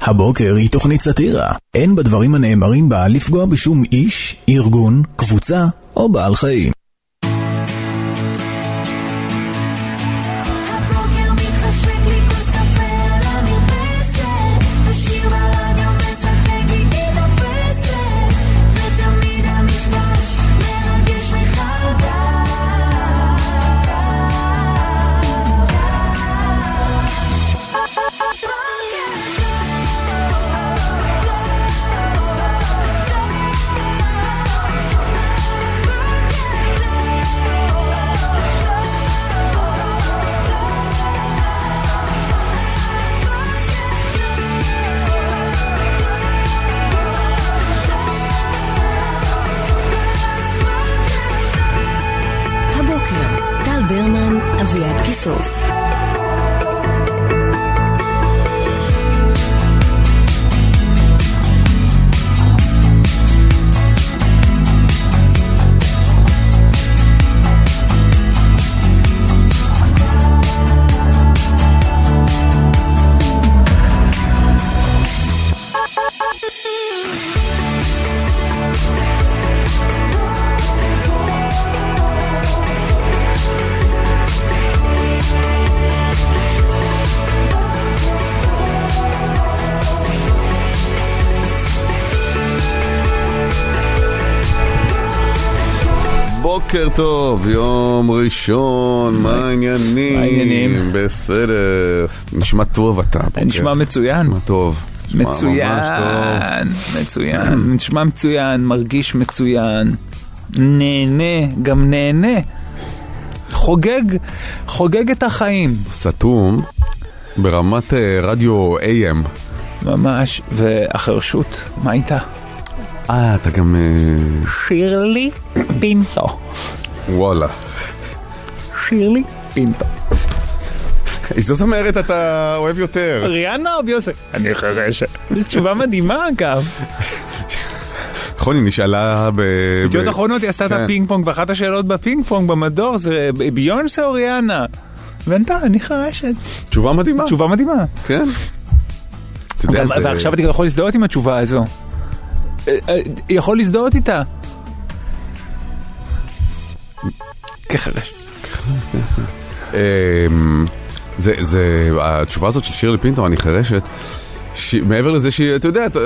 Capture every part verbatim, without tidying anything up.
הבוקר היא תוכנית סאטירה. אין בדברים הנאמרים בה לפגוע בשום איש, ארגון, קבוצה או בעל חיים. ברמן, אביעד קיסוס. בוקר טוב, יום ראשון, מה העניינים? מה העניינים? בסדר, נשמע טוב אתה. נשמע מצוין. נשמע טוב. מצוין, מצוין, נשמע מצוין, מרגיש מצוין, נהנה, גם נהנה, חוגג, חוגג את החיים. סתום, ברמת רדיו איי אם. ממש, והחרשות, מה איתה? אה, אתה גם... שירלי פינטו. וואלה. שירלי פינטו. איזו זמרת אתה אוהב יותר? ריאנה או ביוסי? אני חרשת. זו תשובה מדהימה, אגב. נכון, היא נשאלה ב... בדיוק אחרונות היא עשתה את הפינג פונג, ואחת השאלות בפינג פונג במדור זה ביונסה או ריאנה? וענתה, אני חרשת. תשובה מדהימה. תשובה מדהימה. כן. ועכשיו אתה יכול להזדהות עם התשובה הזו. יכול להזדהות איתה כחרש. זה, זה, התשובה הזאת של שירלי פינטו, אני חרשת, מעבר לזה שהיא, אתה יודע,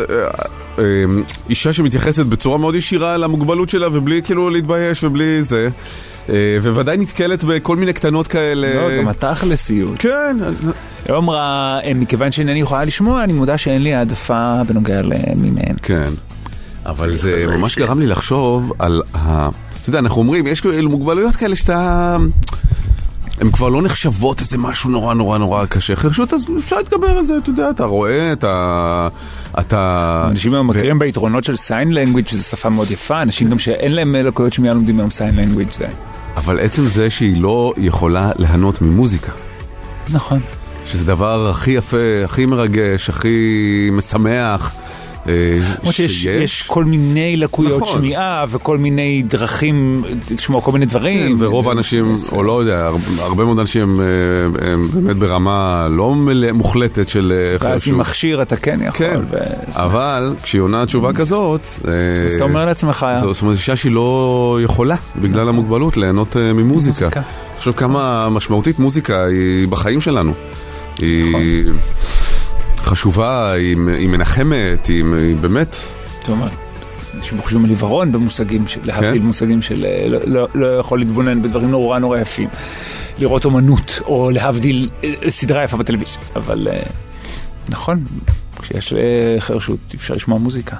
אישה שמתייחסת בצורה מאוד ישירה למוגבלות שלה, ובלי כאילו להתבייש, ובלי זה, וודאי נתקלת בכל מיני קטנות כאלה. לא, גם התכלסיות. כן. היא אמרה, מכיוון שאינני יכולה לשמוע, אני מודע שאין לי העדפה בנוגע למי מהן. כן. אבל זה ממש גרם לי לחשוב על ה... אתה יודע, אנחנו אומרים, יש כאלה מוגבלויות כאלה שאתה... הן כבר לא נחשבות איזה משהו נורא נורא נורא קשה. חרשות, אז אפשר להתגבר על זה, אתה יודע, אתה רואה, אתה... אתה... אנשים מכירים ביתרונות של sign language, שזו שפה מאוד יפה, אנשים גם שאין להם לקויות שמיעה לומדים היום sign language זה. אבל עצם זה שהיא לא יכולה ליהנות ממוזיקה. נכון. שזה דבר הכי יפה, הכי מרגש, הכי משמח. שיש יש כל מיני לקויות נכון. שמיעה וכל מיני דרכים לשמוע כל מיני דברים. כן, ורוב האנשים, או לא יודע, הרבה מאוד אנשים הם, הם באמת ברמה לא מוחלטת של חרשות. ואז עם מכשיר אתה כן יכול. כן, ו... אבל כשהיא עונה תשובה כזאת, אז אתה אומר לעצמך, זאת אומרת, אישה שהיא לא יכולה בגלל המוגבלות ליהנות ממוזיקה. תחשוב כמה משמעותית מוזיקה היא בחיים שלנו. היא... חשובה, היא, היא מנחמת, היא, היא באמת... זאת אומרת, אנשים חושבים על עיוורון במושגים, של, להבדיל מושגים של לא, לא, לא יכול להתבונן בדברים נורא נורא יפים, לראות אומנות, או להבדיל סדרה יפה בטלוויזיה, אבל נכון, כשיש חרשות אפשר לשמוע מוזיקה.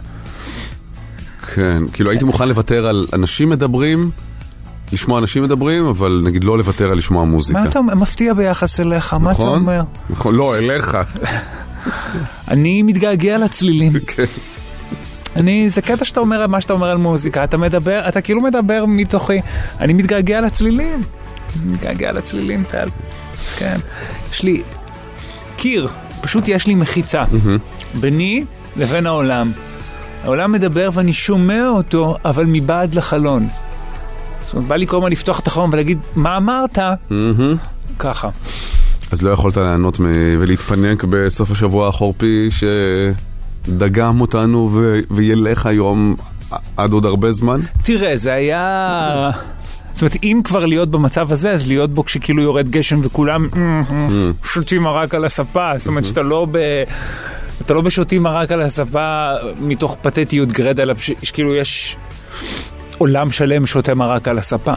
כן, כאילו הייתי מוכן לוותר על אנשים מדברים, לשמוע אנשים מדברים, אבל נגיד לא לוותר על לשמוע מוזיקה. מה אתה מפתיע ביחס אליך? מה אתה אומר? נכון, לא, אליך. אני מתגעגע לצלילים. כן. אני, זה קטע שאתה אומר מה שאתה אומר על מוזיקה, אתה מדבר, אתה כאילו מדבר מתוכי, אני מתגעגע לצלילים. מתגעגע לצלילים, טל. כן. יש לי קיר, פשוט יש לי מחיצה. ביני לבין העולם. העולם מדבר ואני שומע אותו, אבל מבעד לחלון. זאת אומרת, בא לי כל הזמן לפתוח את החלון ולהגיד, מה אמרת? ככה. אז לא יכולת לענות ולהתפנק בסוף השבוע החורפי שדגם אותנו ו- וילך היום עד עוד הרבה זמן? תראה, זה היה... זאת אומרת, אם כבר להיות במצב הזה, אז להיות בו כשכאילו יורד גשם וכולם שותים מרק על הספה. זאת אומרת שאתה לא ב... אתה לא בשותים מרק על הספה מתוך פתטיות גרדה, אלא שכאילו יש עולם שלם שותה מרק על הספה.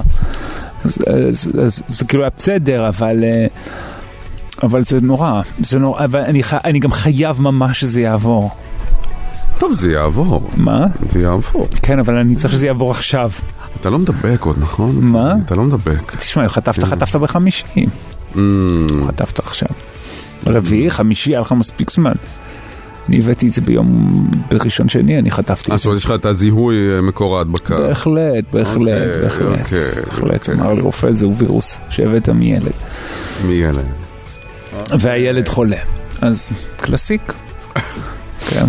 זה כאילו היה בסדר, אבל... אבל זה נורא, זה נורא, אבל אני, אני גם חייב ממש שזה יעבור. טוב, זה יעבור. מה? זה יעבור. כן, אבל אני צריך שזה יעבור עכשיו. אתה לא מדבק עוד, נכון? מה? אתה לא מדבק. תשמע, חטפת, חטפת בחמישי. חטפת עכשיו. רביעי, חמישי, היה לך מספיק זמן. אני הבאתי את זה ביום, בראשון שני, אני חטפתי. אה, זאת אומרת, יש לך את הזיהוי מקור ההדבקה. בהחלט, בהחלט, בהחלט. בהחלט, אמר לי רופא, זהו וירוס שהבאת מילד. מילד. והילד חולה. אז קלאסיק. כן.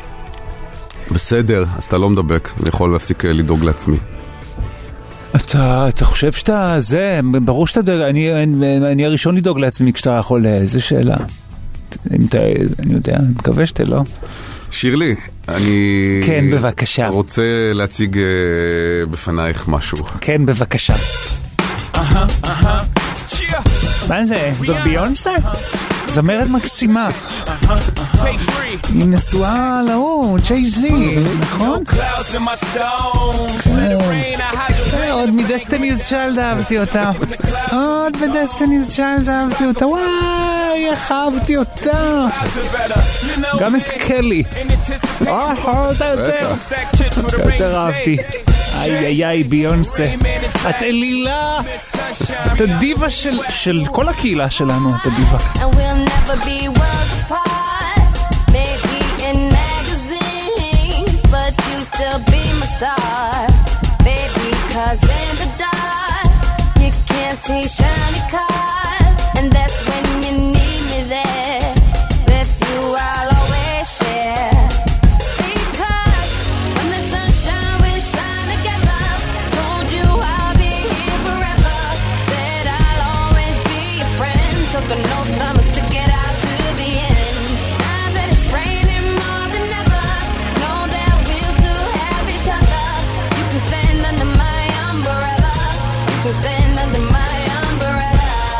בסדר, אז אתה לא מדבק. אני יכול להפסיק לדאוג לעצמי. אתה, אתה חושב שאתה, זה, ברור שאתה דואג, אני, אני, אני הראשון לדאוג לעצמי כשאתה חולה, איזה שאלה. אם אתה, אני יודע, אני מקווה שאתה לא. שירלי, אני... כן, בבקשה. רוצה להציג uh, בפנייך משהו. כן, בבקשה. אהה, אהה. מה זה? זאת ביונסה? זמרת מקסימה. היא נשואה להוא, ג'יי זי, נכון? עוד מדסטיני's Child אהבתי אותה. עוד בדסטיני's Child אהבתי אותה. וואי, איך אהבתי אותה. גם את קלי. אה, זה יותר. יותר אהבתי. איי איי איי, ביונסה. את אלילה. את הדיבה של כל הקהילה שלנו, את הדיבה. Be worlds apart, maybe in magazines, but you still be my star, baby, 'cause in the dark, you can't see shiny cars, and that's when you need me there, with you I'll always share, because when the sunshine will shine together, told you I'll be here forever, said I'll always be your friend, took an oath I must get out. Stand under my umbrella.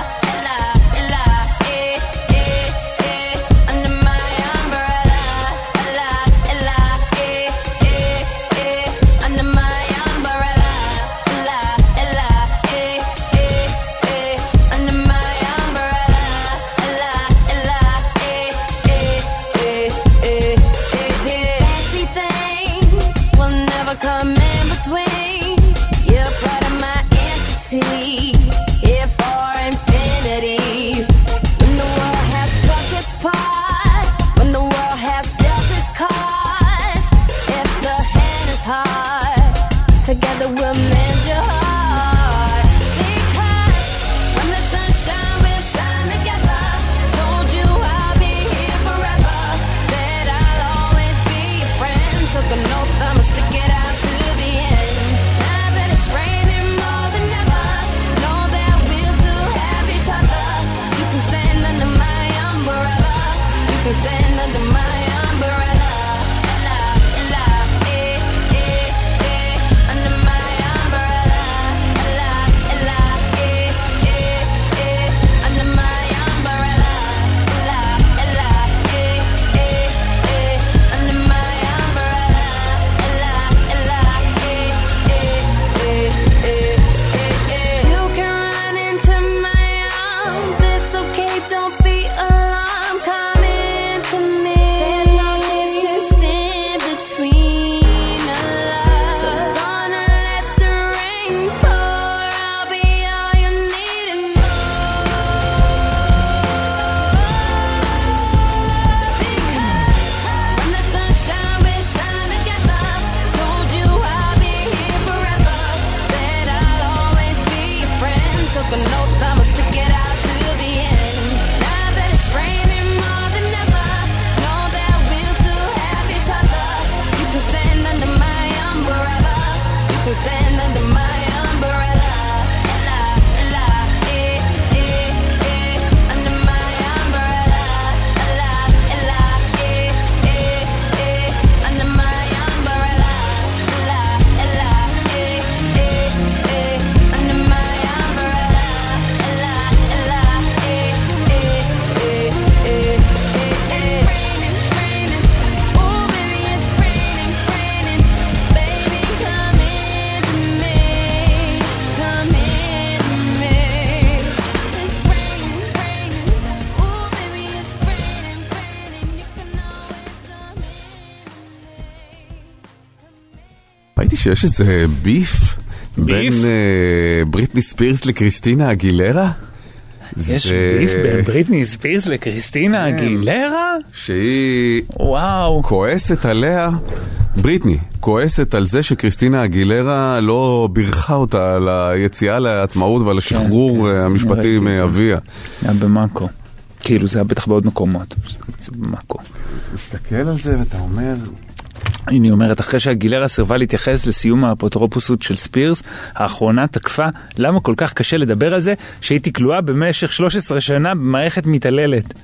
ראיתי שיש איזה ביף בין ביף? אה, בריטני ספירס לקריסטינה אגילרה. יש זה- ביף בין בריטני ספירס לקריסטינה אגילרה? שהיא וואו. כועסת עליה, בריטני כועסת על זה שקריסטינה אגילרה לא בירכה אותה על היציאה לעצמאות ועל השחרור כן, המשפטי ראיתי את זה. מאביה. היה במאקו. כאילו זה היה בטח בעוד מקומות. זה במאקו. מסתכל על זה ואתה אומר... הנה היא אומרת, אחרי שהגילרה סירבה להתייחס לסיום האפוטרופוסות של ספירס, האחרונה תקפה למה כל כך קשה לדבר על זה שהייתי כלואה במשך שלוש עשרה שנה במערכת מתעללת.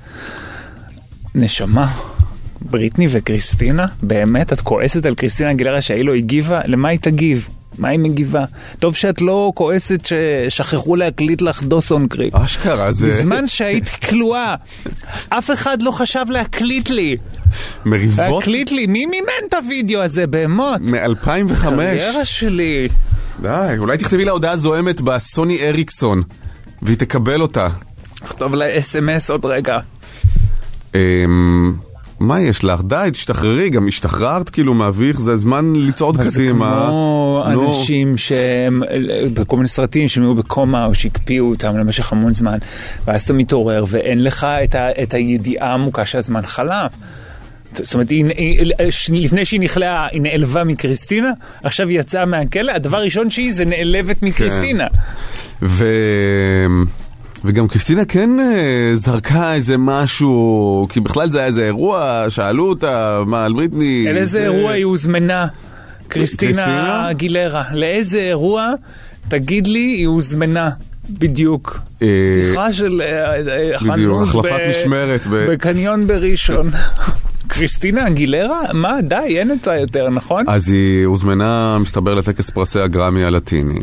נשמה, בריטני וקריסטינה, באמת את כועסת על קריסטינה גילרה שהיא לא הגיבה? למה היא תגיב? מה היא מגיבה? טוב שאת לא כועסת ששכחו להקליט לך דוסון קריק. אשכרה זה... בזמן שהיית כלואה, אף אחד לא חשב להקליט לי. מריבות להקליט לי, מי מימן את הוידאו הזה בהמות? מ-אלפיים וחמש. קריירה שלי. די, אולי תכתבי לה הודעה זוהמת בסוני אריקסון והיא תקבל אותה. נכתוב לה אס אם אס עוד רגע. אמ, מה יש לך? די, תשתחררי, גם השתחררת כאילו מאביך, זה הזמן לצעוד אבל זה קדימה. כמו נו. אנשים שהם, בכל מיני סרטים שהם היו בקומה או שהקפיאו אותם למשך המון זמן, ואז אתה מתעורר ואין לך את, ה, את הידיעה העמוקה שהזמן חלף. זאת אומרת, היא, היא, לפני שהיא נכלאה, היא נעלבה מקריסטינה, עכשיו היא יצאה מהכלא, הדבר הראשון שהיא זה נעלבת מקריסטינה. ו... וגם קריסטינה כן אה, זרקה איזה משהו, כי בכלל זה היה איזה אירוע, שאלו אותה, מה, על בריטני? אל איזה זה... אירוע היא הוזמנה, קריסטינה? קריסטינה גילרה? לאיזה אירוע, תגיד לי, היא הוזמנה בדיוק? אה, פתיחה של אה, אה, בדיוק, חנות החלפת ב- משמרת ב- בקניון בראשון. קריסטינה גילרה? מה? די, אין אותה יותר, נכון? אז היא הוזמנה, מסתבר, לטקס פרסי הגרמי הלטיני,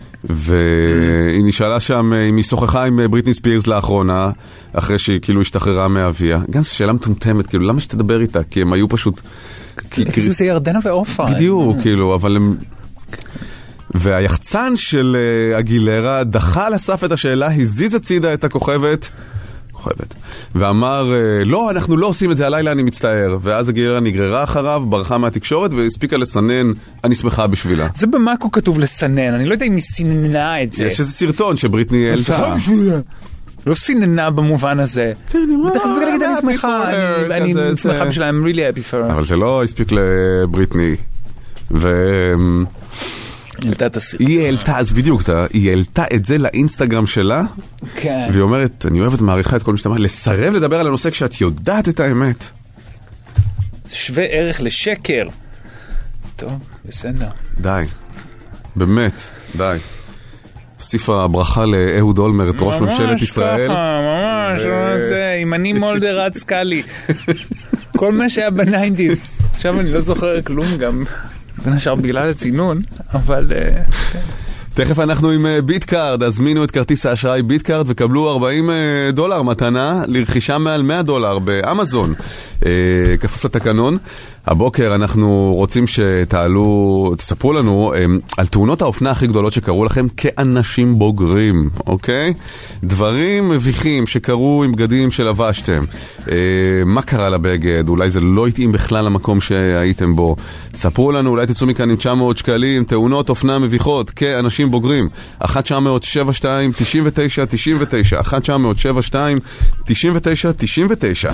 והיא נשאלה שם אם היא שוחחה עם בריטני ספירס לאחרונה, אחרי שהיא כאילו השתחררה מאביה. גם זו שאלה מטומטמת, כאילו, למה שתדבר איתה? כי הם היו פשוט... כי- כי- זה ירדנה ועופרה. בדיוק, כאילו, אבל הם... והיחצן של אה, אגילרה דחה על הסף את השאלה, הזיז הצידה את הכוכבת, כוכבת, ואמר, אה, לא, אנחנו לא עושים את זה הלילה, אני מצטער. ואז אגילרה נגררה אחריו, ברחה מהתקשורת והספיקה לסנן, אני שמחה בשבילה. זה במאקו כתוב לסנן, אני לא יודע אם היא סיננה את זה. יש איזה סרטון שבריטני העלתה. לא סיננה במובן הזה. כן, היא אמרה, בטח הספיקה להגיד, אני happy שמחה, for her, אני- אני כזה, שמחה זה. בשבילה, I'm really happy for her. אבל זה לא הספיק לבריטני. והיא העלתה את הסרטון. העלתה, אז בדיוק, אתה- היא העלתה את זה לאינסטגרם שלה, כן. והיא אומרת, אני אוהבת מעריכה את כל מי שאתה אומר, לסרב לדבר על הנושא כשאת יודעת את האמת. זה שווה ערך לשקר. טוב, בסדר. די. באמת, די. הוסיפה ברכה לאהוד אולמרט, ראש ממשלת ישראל. ממש ככה, ממש, ו- זה, אם אני מולדר עד סקאלי. כל מה שהיה בניינטיז. עכשיו אני לא זוכר כלום גם. בין השאר בגלל הצינון, אבל... אה, תכף אנחנו עם אה, ביטקארד, הזמינו את כרטיס האשראי ביטקארד וקבלו ארבעים אה, דולר מתנה לרכישה מעל מאה דולר באמזון, אה, כפוף לתקנון. הבוקר אנחנו רוצים שתעלו, תספרו לנו אה, על תאונות האופנה הכי גדולות שקרו לכם כאנשים בוגרים, אוקיי? דברים מביכים שקרו עם בגדים שלבשתם. אה, מה קרה לבגד? אולי זה לא התאים בכלל למקום שהייתם בו. ספרו לנו, אולי תצאו מכאן עם תשע מאות שקלים, תאונות אופנה מביכות כאנשים בוגרים. אחת תשע אפס אפס שבע שתיים תשעים ותשע תשעים ותשע אחת תשע אפס אפס שבע שתיים תשעים ותשע תשעים ותשע.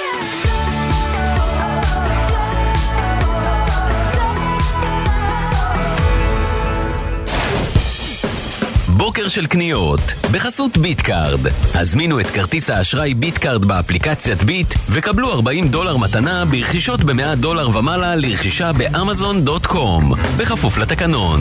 בוקר של קניות, בחסות ביטקארד. הזמינו את כרטיס האשראי ביטקארד באפליקציית ביט וקבלו ארבעים דולר מתנה ברכישות ב-מאה דולר ומעלה לרכישה באמזון דוט קום, בכפוף לתקנון.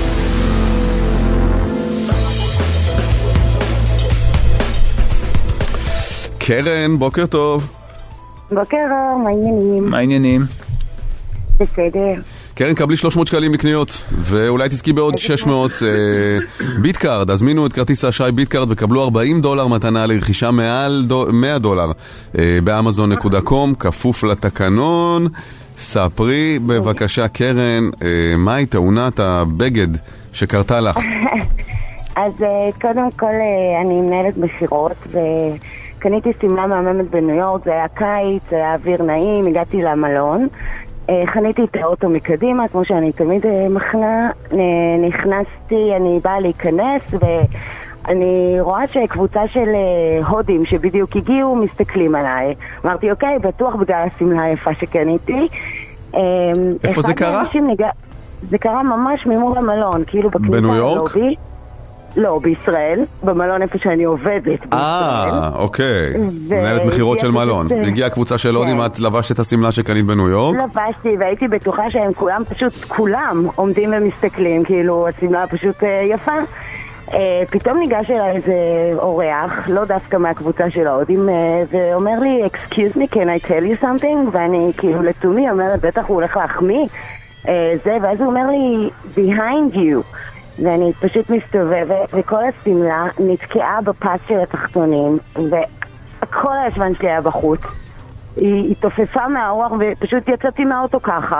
קרן, בוקר טוב. בוקר אור, מה העניינים? מה העניינים? בסדר. קרן, קבלי שלוש מאות שקלים לקניות, ואולי תזכי בעוד שש מאות אה, ביטקארד. הזמינו את כרטיס האשראי ביטקארד וקבלו ארבעים דולר מתנה לרכישה מעל דו, מאה דולר אה, באמזון נקודה קום, כפוף לתקנון. ספרי בבקשה, קרן, אה, מהי תאונת הבגד שקרתה לך? אז אה, קודם כל אה, אני מנהלת בשירות וקניתי סמלה מהממת בניו יורק, זה היה קיץ, זה היה אוויר נעים, הגעתי למלון חניתי את האוטו מקדימה, כמו שאני תמיד מכנה, נכנסתי, אני באה להיכנס, ואני רואה שקבוצה של הודים שבדיוק הגיעו, מסתכלים עליי. אמרתי, אוקיי, בטוח בגלל הסמלה היפה שקניתי. איפה זה קרה? ניג... זה קרה ממש ממול המלון, כאילו בכניסה בניו יורק? הלובי. לא, בישראל, במלון איפה שאני עובדת בישראל. אה, אוקיי. מנהלת מחירות של מלון. הגיעה קבוצה של הודים, את לבשת את הסמלה שקנית בניו יורק? לבשתי, והייתי בטוחה שהם כולם, פשוט כולם עומדים ומסתכלים, כאילו הסמלה פשוט יפה. פתאום ניגש אליי איזה אורח, לא דווקא מהקבוצה של ההודים, ואומר לי, excuse me, can I tell you something? ואני כאילו לתומי אומרת, בטח הוא הולך להחמיא זה, ואז הוא אומר לי, behind you. ואני פשוט מסתובבת, וכל הסמלה נתקעה בפס של התחתונים, וכל הישבן שלי היה בחוץ. היא, היא תופפה מהרוח, ופשוט יצאתי מהאוטו ככה,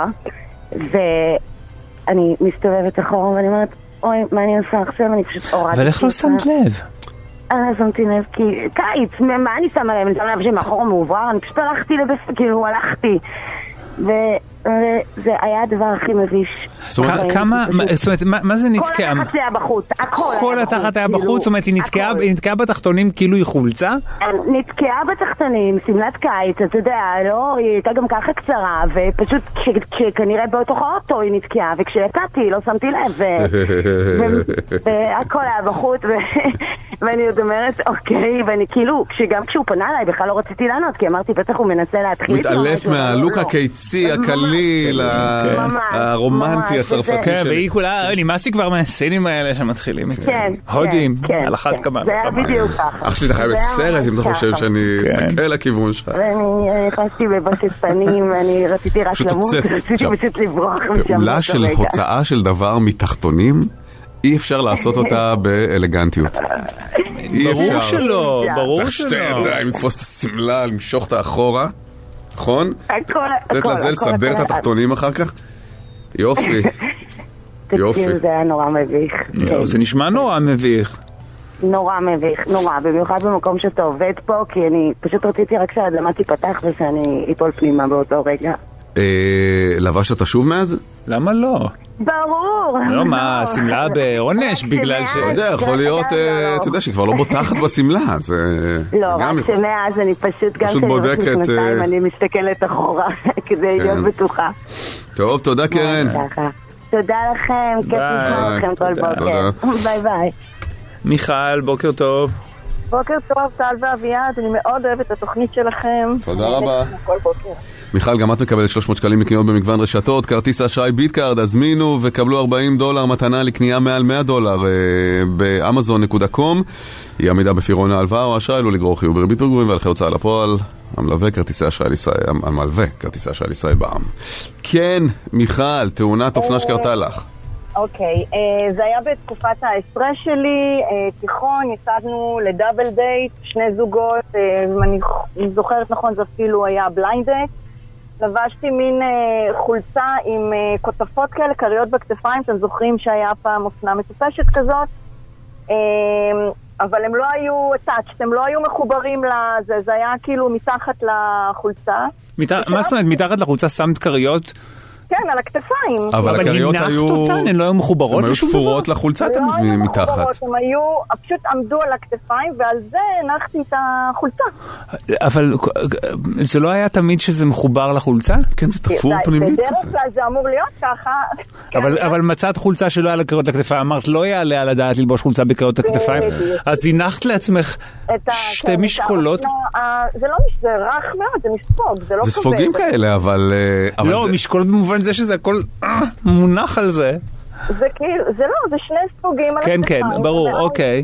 ואני מסתובבת אחורה, ואני אומרת, אוי, מה אני עושה עכשיו? אני פשוט הורדתי. אבל איך לא שמת לב? אני לא שמתי לב, כי קיץ, מה אני שמה לב? אני שמה לב שמאחורה מעובר, אני פשוט הלכתי לבס... כאילו, הלכתי. וזה היה הדבר הכי מביש. כמה, זאת אומרת, מה זה נתקעה? כל התחת היה בחוץ, כל התחת היה בחוץ, זאת אומרת, היא נתקעה בתחתונים כאילו היא חולצה? נתקעה בתחתונים, סמלת קיץ, אתה יודע, לא, היא הייתה גם ככה קצרה, ופשוט כנראה בתוך האוטו היא נתקעה, וכשיצאתי לא שמתי לב, והכל היה בחוץ, ואני עוד אומרת, אוקיי, ואני כאילו, גם כשהוא פנה אליי, בכלל לא רציתי לענות, כי אמרתי, בטח הוא מנסה להתחיל. הוא התעלף מהלוק הקיצי, הקליל, הרומנטי, הצרפתי. כן, והיא כולה, נמאסתי כבר מהסינים האלה שמתחילים. הודים, על אחת כמה. זה היה בדיוק ככה. אח שלי, אתה חי בסרט, אם אתה חושב שאני אסתכל לכיוון שלך. ואני נכנסתי בבושת פנים, ואני רציתי רק למות, רציתי פשוט לברוח. פעולה של הוצאה של דבר מתחתונים, אי אפשר לעשות אותה באלגנטיות. ברור שלא, ברור שלא. צריך שתי ידיים, לתפוס את הסמלה, למשוך אותה אחורה. נכון? הכל, לתת לזה לסדר את התחתונים אחר כך? יופי. יופי. זה היה נורא מביך. זה נשמע נורא מביך. נורא מביך, נורא. במיוחד במקום שאתה עובד פה, כי אני פשוט רציתי רק שהאדמה תיפתח ושאני איפול פנימה באותו רגע. לבשת אותה שוב מאז? למה לא? ברור. לא, מה, סמלה בעונש בגלל ש... אתה יודע, יכול להיות, אתה יודע, שהיא כבר לא בוטחת בסמלה, לא, רק שמאז אני פשוט גם בודקת, אני מסתכלת אחורה כדי להיות בטוחה. טוב, תודה קרן. תודה לכם, כיף לשמוע לכם כל בוקר. ביי ביי. מיכל, בוקר טוב. בוקר טוב, טל ואביעד, אני מאוד אוהבת את התוכנית שלכם. תודה רבה. כל בוקר. מיכל, גם את מקבלת שלוש מאות שקלים לקניות במגוון רשתות, כרטיס האשראי ביטקארד, הזמינו וקבלו ארבעים דולר מתנה לקנייה מעל מאה דולר באמזון נקודה קום. היא עמידה בפירעון ההלוואה או האשראי, לא לגרור חיוב בריבית פיגורים והליכי הוצאה לפועל. המלווה כרטיסי אשראי לישראל, המלווה כרטיסי אשראי לישראל בע"מ. כן, מיכל, תאונת אופנה שקרתה לך. אוקיי, זה היה בתקופת העשרה שלי, תיכון, יצאנו לדאבל דייט, שני זוגות, אני זוכרת נכון, זה אפילו היה בליינד דייט. לבשתי מין אה, חולצה עם אה, כותפות כאלה, קריות בכתפיים, אתם זוכרים שהיה פעם אופנה מטופשת כזאת, אה, אבל הם לא היו טאצ'ט, הם לא היו מחוברים לזה, זה היה כאילו מתחת לחולצה. מת... מה זאת אומרת, מתחת לחולצה שמת קריות? כן, על הכתפיים. אבל הקריות היו... אותן, הן לא היו מחוברות לשום דבר? הן היו תפורות לחולצה תמיד מתחת. לא היו מחוברות, הם היו, פשוט עמדו על הכתפיים, ועל זה הנחתי את החולצה. אבל זה לא היה תמיד שזה מחובר לחולצה? כן, זה תפור פנימית כזה. בדרך כלל זה אמור להיות ככה. אבל מצאת חולצה שלא היה לה קריות לכתפיים, אמרת לא יעלה על הדעת ללבוש חולצה בקריות לכתפיים, אז הנחת לעצמך שתי משקולות. זה לא זה רך מאוד, זה מספוג, זה לא כבד. זה ספוגים כאלה, אבל... לא, משקולות במובן זה שזה הכל מונח על זה. זה כאילו, זה לא, זה שני ספוגים על כן, כן, ברור, אוקיי.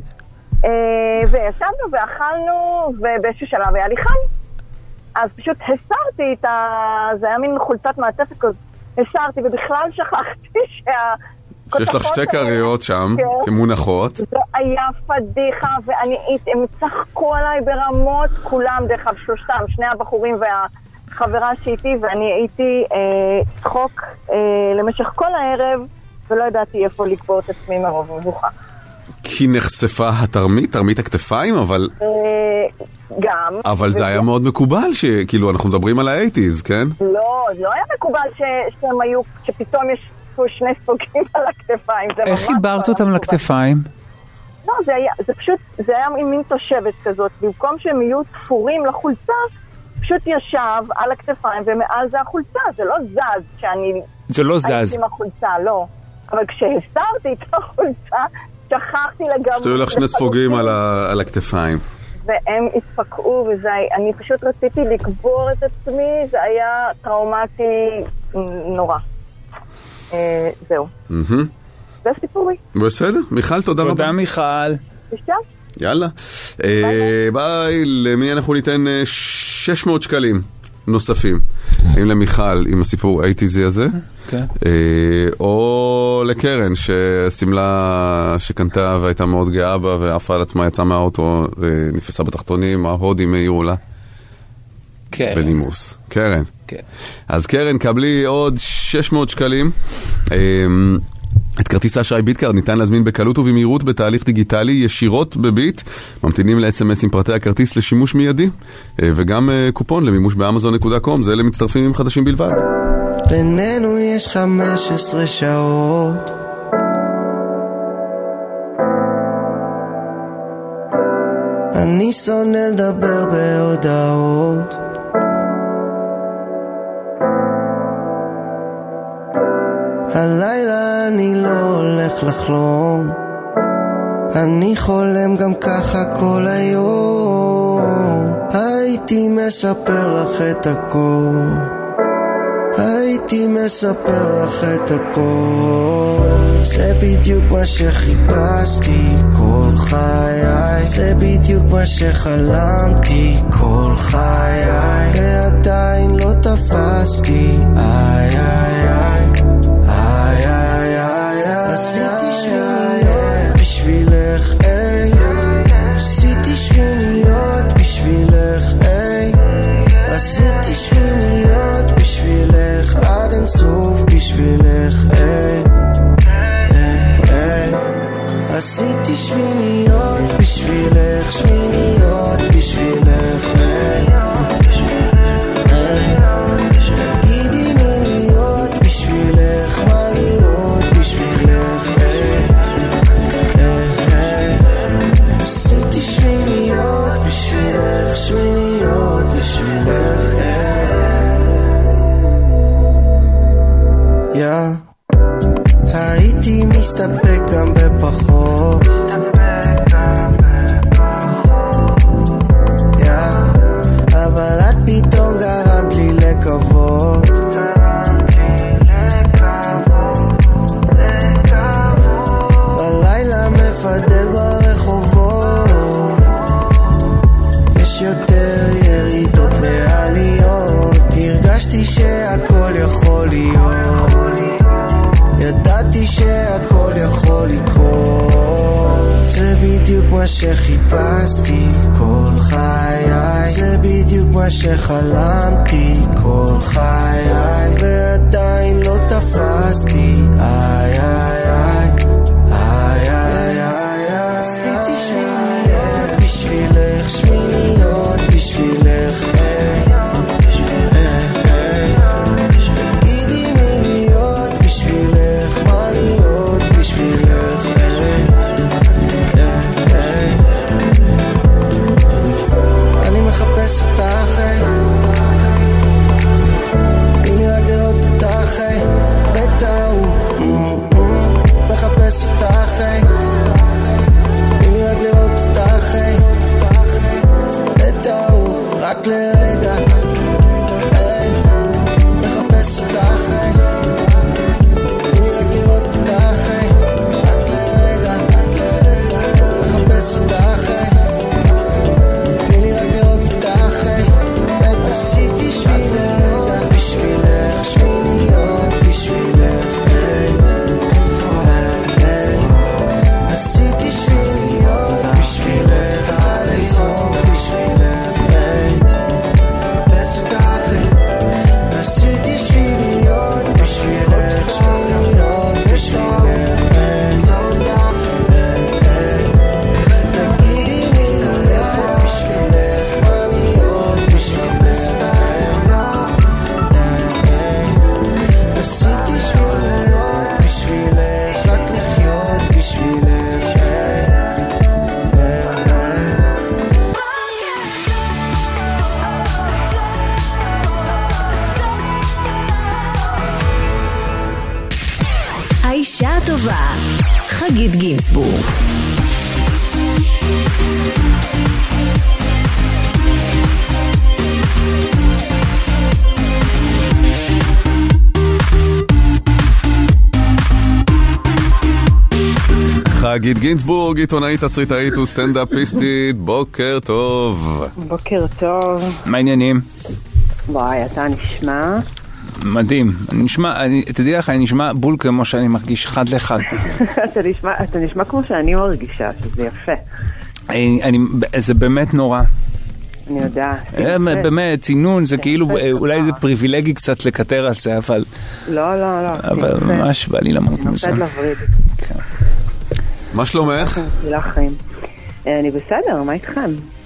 וישבנו ואכלנו, ובאיזשהו שלב היה לי חם. אז פשוט הסרתי את ה... זה היה מין חולצת מעטפת כזאת. הסרתי, ובכלל שכחתי שה... שיש לך שתי קריות שם, כמונחות. זה היה פדיחה, והם צחקו עליי ברמות, כולם, דרך אגב, שלושתם, שני הבחורים והחברה שאיתי, ואני הייתי צחוק למשך כל הערב, ולא ידעתי איפה לקבור את עצמי מרוב מבוכה. כי נחשפה התרמית, תרמית הכתפיים, אבל... גם. אבל זה היה מאוד מקובל, שכאילו אנחנו מדברים על ה-שמונים, כן? לא, זה לא היה מקובל שהם היו, שפתאום יש פה שני סוגים על הכתפיים. איך חיברת אותם לכתפיים? לא, זה היה, זה פשוט, זה היה עם מין תושבת כזאת, במקום שהם יהיו תפורים לחולצה, פשוט ישב על הכתפיים, ומעל זה החולצה, זה לא זז שאני... זה לא זז. הייתי עם החולצה, לא. אבל כשהסרתי את החולצה, שכחתי לגמרי... שתהיו לך שני ספוגים על, ה, על הכתפיים. והם התפקעו, ואני פשוט רציתי לקבור את עצמי, זה היה טראומטי נורא. אה, זהו. Mm-hmm. זה סיפורי. בסדר, מיכל, תודה רבה. תודה מיכל. בשביל? יאללה. ביי. ביי, למי אנחנו ניתן שש מאות שקלים נוספים? האם למיכל עם הסיפור ה-שמונים הזה? כן. או לקרן שסמלה שקנתה והייתה מאוד גאה בה ועפה על עצמה, יצאה מהאוטו ונתפסה בתחתונים, ההודים העירו לה. קרן. בנימוס. קרן. כן. אז קרן, קבלי עוד שש מאות שקלים. את כרטיס האשראי ביטקארד ניתן להזמין בקלות ובמהירות בתהליך דיגיטלי ישירות בביט. ממתינים ל-אס אם אס עם פרטי הכרטיס לשימוש מיידי, וגם קופון למימוש באמזון נקודה קום, זה למצטרפים חדשים בלבד. בינינו יש חמש עשרה שעות, אני שונא לדבר בהודעות, הלילה אני לא הולך לחלום, אני חולם גם ככה כל היום. הייתי מספר לך את הכל, הייתי מספר לך את הכל, זה בדיוק מה שחיפשתי כל חיי, זה בדיוק מה שחלמתי כל חיי, ועדיין לא תפסתי. איי איי איי איי איי איי, עשיתי שמיניות בשבילך, איי, עשיתי שמיניות בשבילך, איי, עשיתי שמיניות בשבילך, עד אין סוף בשבילך, איי, איי, עשיתי שמיניות בשבילך, שמיניות בשבילך, איי, איי, תגידי מי להיות בשבילך, מה להיות בשבילך, איי, איי, עשיתי שמיניות בשבילך, שמיניות בשבילך, איי, יא, הייתי מסתפק גם בפחות, יא, אבל את פתאום גרמת לי לקוות, בלילה מפדל ברחובות, יש יותר ירידות מעליות, הרגשתי שהכל יכול להיות, ידעתי שהכל יכול לקרות, זה בדיוק מה שחיפשתי כל חיי, זה בדיוק מה שחלמתי כל חיי, ועדיין לא תפסתי. איי איי איי איי איי איי, עשיתי שמיניות בשבילך, שמיניות בשבילך, איי, איי, איי, תגידי מי להיות בשבילך, מה להיות בשבילך, איי, איי, איי, אני מחפש אותך, איי, תני לי רק לראות טובה, חגית גינסבורג. חגית גינסבורג, עיתונאית, תסריטאית וסטנדאפיסטית, בוקר טוב. בוקר טוב. מה העניינים? וואי, אתה נשמע? מדהים. אני נשמע, אני, תדעי לך, אני נשמע בול כמו שאני מרגיש חד לחד. אתה נשמע, אתה נשמע כמו שאני מרגישה, שזה יפה. אני, אני, זה באמת נורא. אני יודעת. באמת, צינון, זה כאילו, אולי זה פריבילגי קצת לקטר על זה, אבל... לא, לא, לא. אבל ממש בא לי למות מזה. אני נופד לווריד. כן. מה שלומך? אני בסדר, מה איתכם?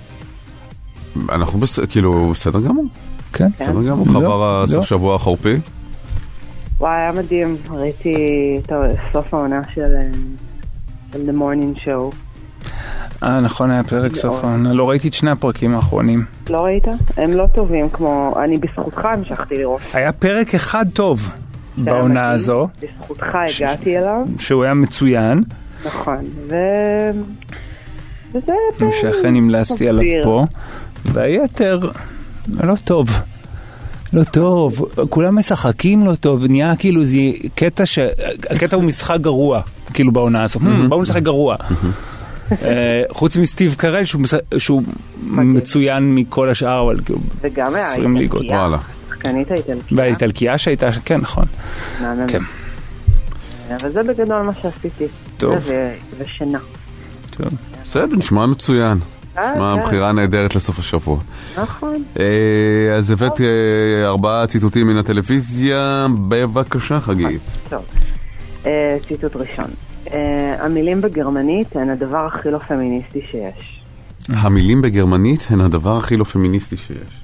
אנחנו בסדר, כאילו, בסדר גמור. כן. בסדר גמור, חבר הסוף שבוע החורפי. וואי, היה מדהים, ראיתי את סוף העונה של The Morning Show. אה, נכון, היה פרק סוף העונה. לא ראיתי את שני הפרקים האחרונים. לא ראית? הם לא טובים, כמו... אני בזכותך המשכתי לראות. היה פרק אחד טוב בעונה הזו. בזכותך הגעתי אליו. שהוא היה מצוין. נכון, ו... וזה... שאכן המלצתי עליו פה. והיתר, לא טוב. לא טוב. כולם משחקים לא טוב. נהיה כאילו זה קטע ש... הקטע הוא משחק גרוע, כאילו בעונה הזו. בואו נשחק גרוע. חוץ מסטיב קרל שהוא מצוין מכל השאר, אבל כאילו וגם עשרים ליגות. וואלה. שחקנית האיטלקיה. והאיטלקיה שהייתה, כן, נכון. כן. אבל זה בגדול מה שעשיתי. טוב. ושינה. טוב. בסדר, נשמע מצוין. מה הבחירה נהדרת לסוף השבוע. נכון. אז הבאת ארבעה ציטוטים מן הטלוויזיה, בבקשה חגית. טוב. ציטוט ראשון. המילים בגרמנית הן הדבר הכי לא פמיניסטי שיש. המילים בגרמנית הן הדבר הכי לא פמיניסטי שיש.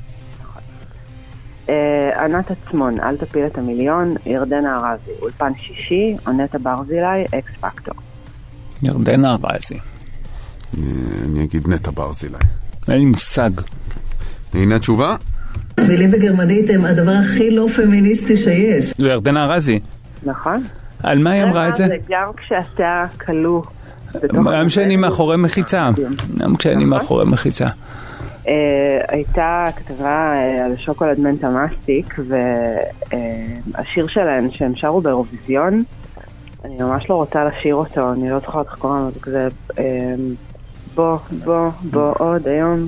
ענת עצמון, אל תפיל את המיליון, ירדנה ארזי, אולפן שישי, עונתה ברזילי, אקס פקטור. ירדנה ארזי. אני אגיד נטע ברזילי. אין לי מושג. הנה התשובה. המילים בגרמנית הם הדבר הכי לא פמיניסטי שיש. זו ירדנה ארזי. נכון. על מה היא אמרה את זה? גם כשאתה כלוא. גם כשאני מאחורי מחיצה. גם כשאני מאחורי מחיצה. הייתה כתבה על שוקולד מנטה מסטיק, והשיר שלהן שהם שרו באירוויזיון, אני ממש לא רוצה לשיר אותו, אני לא זוכרת איך קוראים, זה כזה בוא, בוא, בוא עוד היום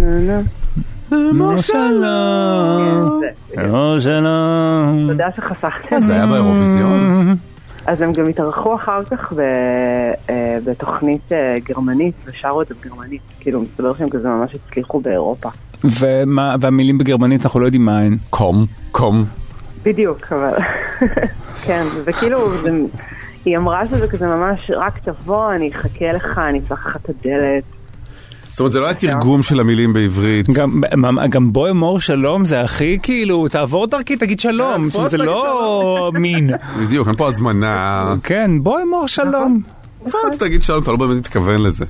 בוא שלום בוא שלום. תודה שחסכתם. זה היה באירוויזיון? אז הם גם התארחו אחר כך בתוכנית גרמנית ושרו את זה בגרמנית, כאילו מסתבר שהם כזה ממש הצליחו באירופה. והמילים בגרמנית אנחנו לא יודעים מה הן. קום, קום. בדיוק, אבל כן, וכאילו היא אמרה שזה כזה ממש רק תבוא, אני אחכה לך, אני אפתח לך את הדלת. זאת אומרת, זה לא היה תרגום של המילים בעברית. גם בוא אמור שלום, זה הכי כאילו, תעבור דרכי, תגיד שלום. זה לא מין. בדיוק, אין פה הזמנה. כן, בוא אמור שלום. אז תגיד שלום, אתה לא באמת תתכוון לזה.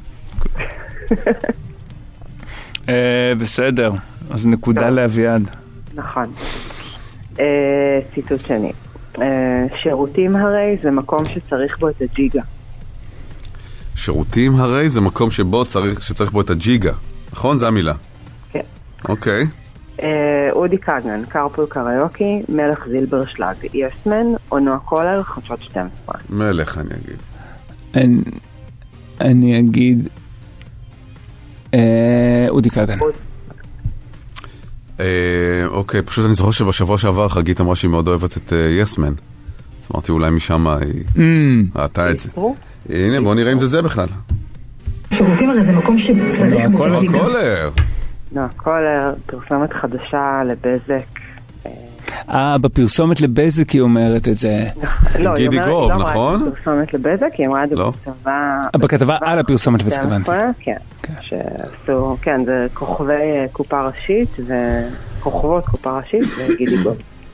בסדר, אז נקודה לאביעד. נכון. ציטוט שני. שירותים הרי זה מקום שצריך בו את הג'יגה. שירותים הרי זה מקום שבו צריך, שצריך בו את הג'יגה. נכון? זו המילה. כן. אוקיי. אודי קגן, קרפול קריוקי, מלך זילבר שלג, יסמן, או נועה קולר, חדשות שתים עשרה. מלך אני אגיד. אני, אני אגיד אודי קגן. אוקיי, פשוט אני זוכר שבשבוע שעבר חגית אמרה שהיא מאוד אוהבת את יסמן. אז אמרתי אולי משם היא ראתה את זה. הנה, בוא נראה אם זה זה בכלל. שירותים הרי זה מקום שצריך נועה קולר. נועה קולר, פרסומת חדשה לבזק. אה, בפרסומת לבזק היא אומרת את זה. לא, היא גידי גרוב, אומרת, נכון? היא לא אמרה את פרסומת לבזק, היא אמרה את זה בכתבה... בכתבה על הפרסומת לבזק, הבנתי. כן, שעשו, כן, זה כוכבי קופה ראשית וכוכבות קופה ראשית וגידי גרוב.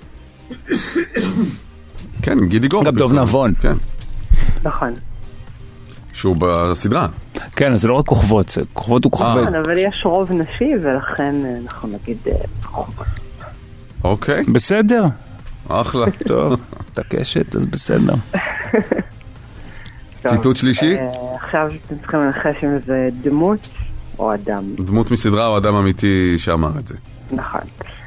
כן, עם גידי גרוב. גם דוב נבון. כן. נכון. שהוא בסדרה. כן, אז זה לא רק כוכבות, זה כוכבות וכוכבי. נכון, אבל יש רוב נשי ולכן אנחנו נגיד כוכבות. אוקיי. בסדר. אחלה. טוב, אתה קשת, אז בסדר. ציטוט שלישי? עכשיו אתם צריכים לנחש אם זה דמות או אדם. דמות מסדרה או אדם אמיתי שאמר את זה. נכון.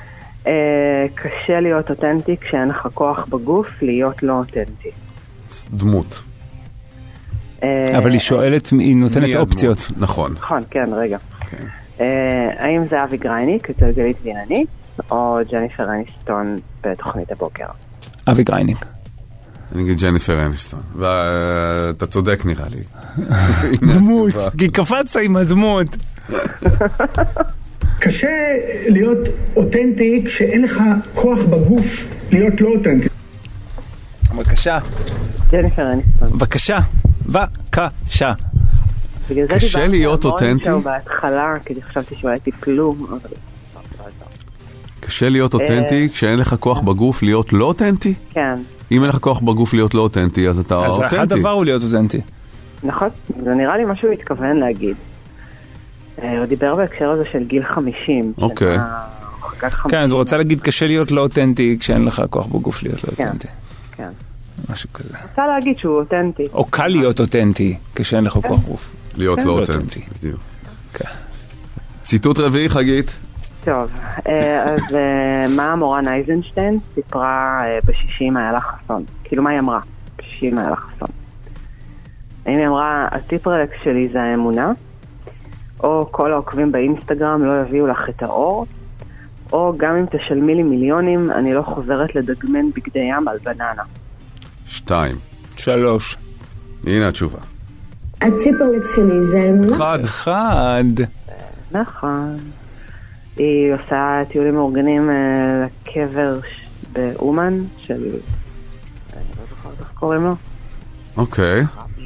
קשה להיות אותנטי כשאין לך כוח בגוף להיות לא אותנטי. דמות. אבל היא שואלת, היא נותנת אופציות. נכון. נכון, כן, רגע. האם זה אבי גרייניק, אצל גלית ויננית, או ג'ניפר אניסטון בתוכנית הבוקר? אבי גרייניק. אני אגיד ג'ניפר אניסטון, ואתה צודק נראה לי. דמות, כי קפצת עם הדמות. קשה להיות אותנטי כשאין לך כוח בגוף להיות לא אותנטי. בבקשה. ג'ניפר אניסטון. בבקשה. בבקשה. קשה להיות אותנטי? בהתחלה, כי חשבתי שהוא הייתי כלום. קשה להיות אותנטי כשאין לך כוח בגוף להיות לא אותנטי? כן. אם אין לך כוח בגוף להיות לא אותנטי, אז אתה אותנטי. אז אחד דבר הוא להיות אותנטי. נכון, זה נראה לי משהו התכוון להגיד. הוא דיבר בהקשר הזה של גיל חמישים. אוקיי. כן, אז הוא רוצה להגיד קשה להיות לא אותנטי כשאין לך כוח בגוף להיות לא אותנטי. כן. משהו כזה. רוצה להגיד שהוא אותנטי. או קל להיות אותנטי כשאין לך כוח בגוף. להיות לא אותנטי. בדיוק. ציטוט רביעי, חגית. טוב, אז מה מורן אייזנשטיין סיפרה בשישים היה לה חסון? כאילו מה היא אמרה? בשישים היה לה חסון. האם היא אמרה, הטיפרלקס שלי זה האמונה, או כל העוקבים באינסטגרם לא יביאו לך את האור, או גם אם תשלמי לי מיליונים, אני לא חוזרת לדגמן בגדי ים על בננה. שתיים. שלוש. הנה התשובה. הטיפרלקס שלי זה האמונה? אחד. אחד. נכון. היא עושה טיולים מאורגנים לקבר באומן של... אני לא זוכרת איך קוראים לו. אוקיי.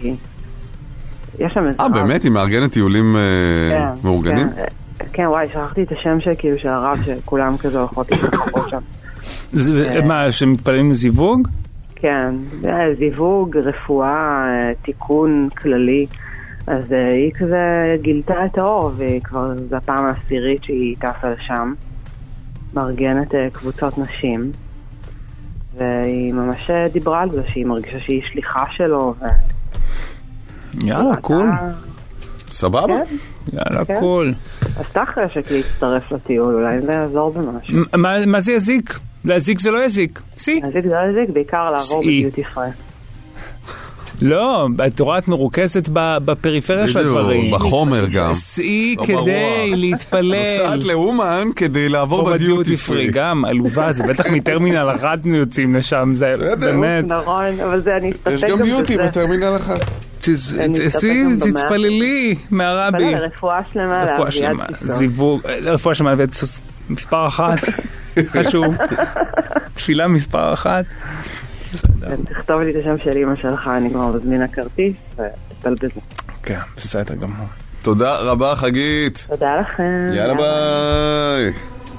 יש שם איזה... אה, באמת? היא מארגנת טיולים מאורגנים? כן, וואי, שכחתי את השם שכאילו של הרב שכולם כזה הולכות להתחרות שם. מה, שמתפללים לזיווג? כן, זיווג, רפואה, תיקון כללי. אז היא כזה גילתה את האור, והיא כבר, זו הפעם העשירית שהיא טסה לשם, מארגנת קבוצות נשים, והיא ממש דיברה על זה שהיא מרגישה שהיא שליחה שלו. ו... יאללה, קול. סבבה? כן? יאללה, כן. קול. אז תחשק להצטרף לטיול, אולי זה יעזור במשהו. מה, מה זה יזיק? להזיק זה לא יזיק. סי. להזיק זה לא יזיק, בעיקר לעבור בדיוטי פרי. לא, התורה את מרוכזת בפריפריה של הדברים. בחומר גם. סי כדי להתפלל. נוסעת לאומן כדי לעבור בדיוטי פרי. גם, עלובה, זה בטח מטרמינל אחת יוצאים לשם, זה באמת. נכון, אבל זה אני אסתפק יש גם ביוטי בטרמינל אחת. סי, תתפללי מהרבי. רפואה שלמה לאביעד זיווג, רפואה שלמה לאביעד מספר אחת. חשוב. תפילה מספר אחת. תכתוב לי את השם של אמא שלך, אני כבר מזמין הכרטיס ותטפל בזה. כן, בסדר גמור. תודה רבה חגית. תודה לכם. יאללה ביי.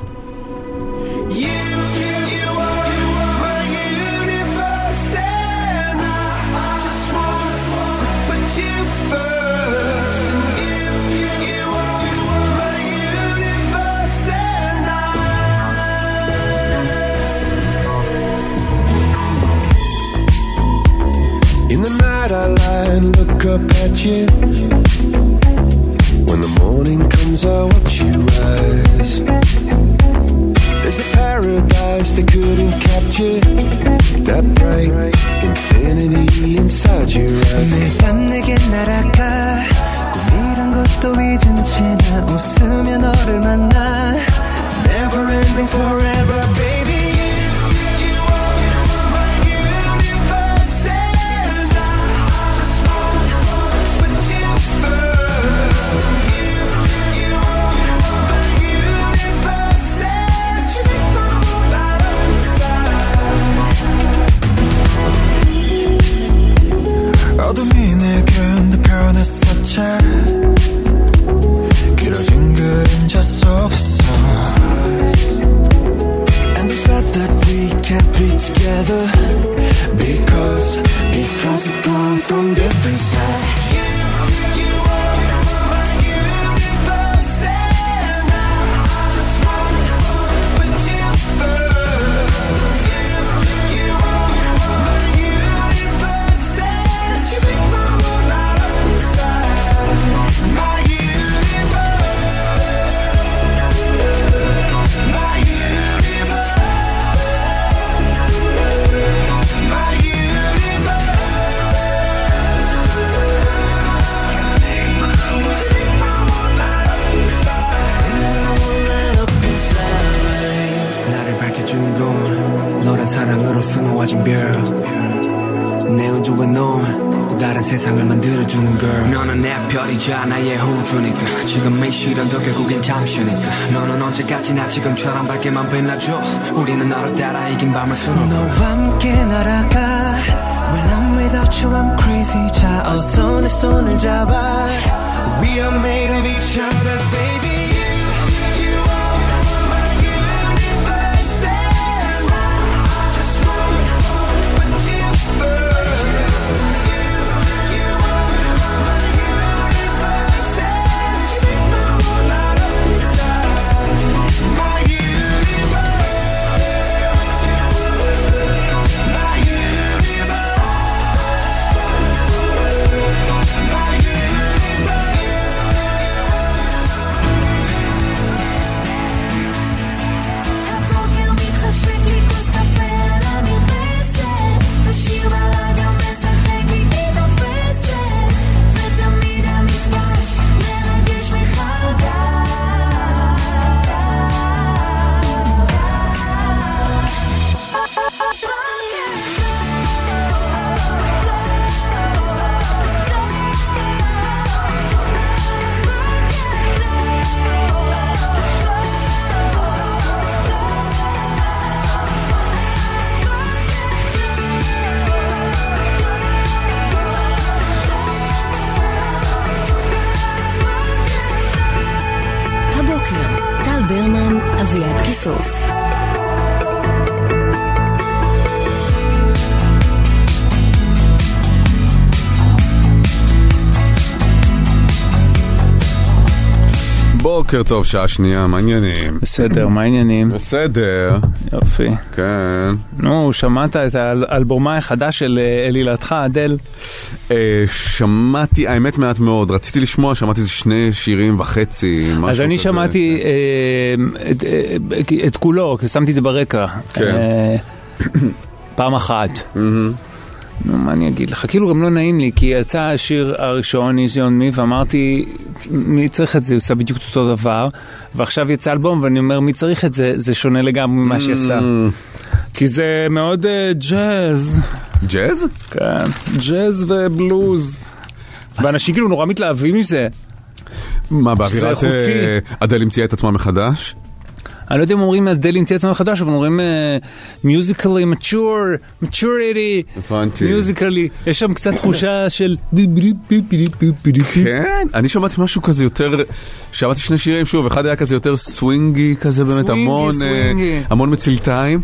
In the night I lie and look up at you. When the morning comes I watch you rise. There's a paradise they couldn't capture. That bright infinity inside your eyes. 매일 밤 내게 날아가 꿈이란 것도 잊은 채 나 웃으며 너를 만나. Never ending forever baby. 어둠이 내게 펴냈었지 길어진 그림자 속에서 And the fact that we can't be together Because, because we've gone from different sides 하늘로 수놓아진 별 내 우주의 너 또 다른 세상을 만들어주는 girl 너는 내 별이자 나의 호주니까 지금 이 시련도 결국엔 잠시니까 너는 언제까지나 지금처럼 밝게만 빛나줘 우리는 너를 따라 이긴 밤을 수놓아 너와 함께 날아가 When I'm without you I'm crazy 자 어서 내 손을 잡아 We are made of each other baby ברמן, אביעד קיסוס. בוקר טוב, שעה שנייה, מה העניינים? בסדר, מה העניינים? בסדר. יופי. כן. נו, שמעת את האלבומה החדש של אלילתך, אדל? שמעתי, האמת מעט מאוד, רציתי לשמוע, שמעתי איזה שני שירים וחצי, משהו אז אני כזה. שמעתי את כולו, כי שמתי את זה ברקע. כן. פעם אחת. נו, מה אני אגיד לך? כאילו גם לא נעים לי, כי יצא השיר הראשון, Easy on Me, ואמרתי, מי צריך את זה? הוא עושה בדיוק אותו דבר, ועכשיו יצא אלבום, ואני אומר, מי צריך את זה? זה שונה לגמרי ממה שעשתה. כי זה מאוד ג'אז. ג'אז? כן, ג'אז ובלוז. ואנשים כאילו נורא מתלהבים מזה. מה, באווירת אדל המציאה את עצמה מחדש? אני לא יודע אם אומרים אדל המציאה את עצמה מחדש, אבל אומרים musically mature, maturity, musically, יש שם קצת תחושה של... כן, אני שמעתי משהו כזה יותר, שמעתי שני שירים, שוב, אחד היה כזה יותר סווינגי, כזה באמת המון, המון מצלתיים,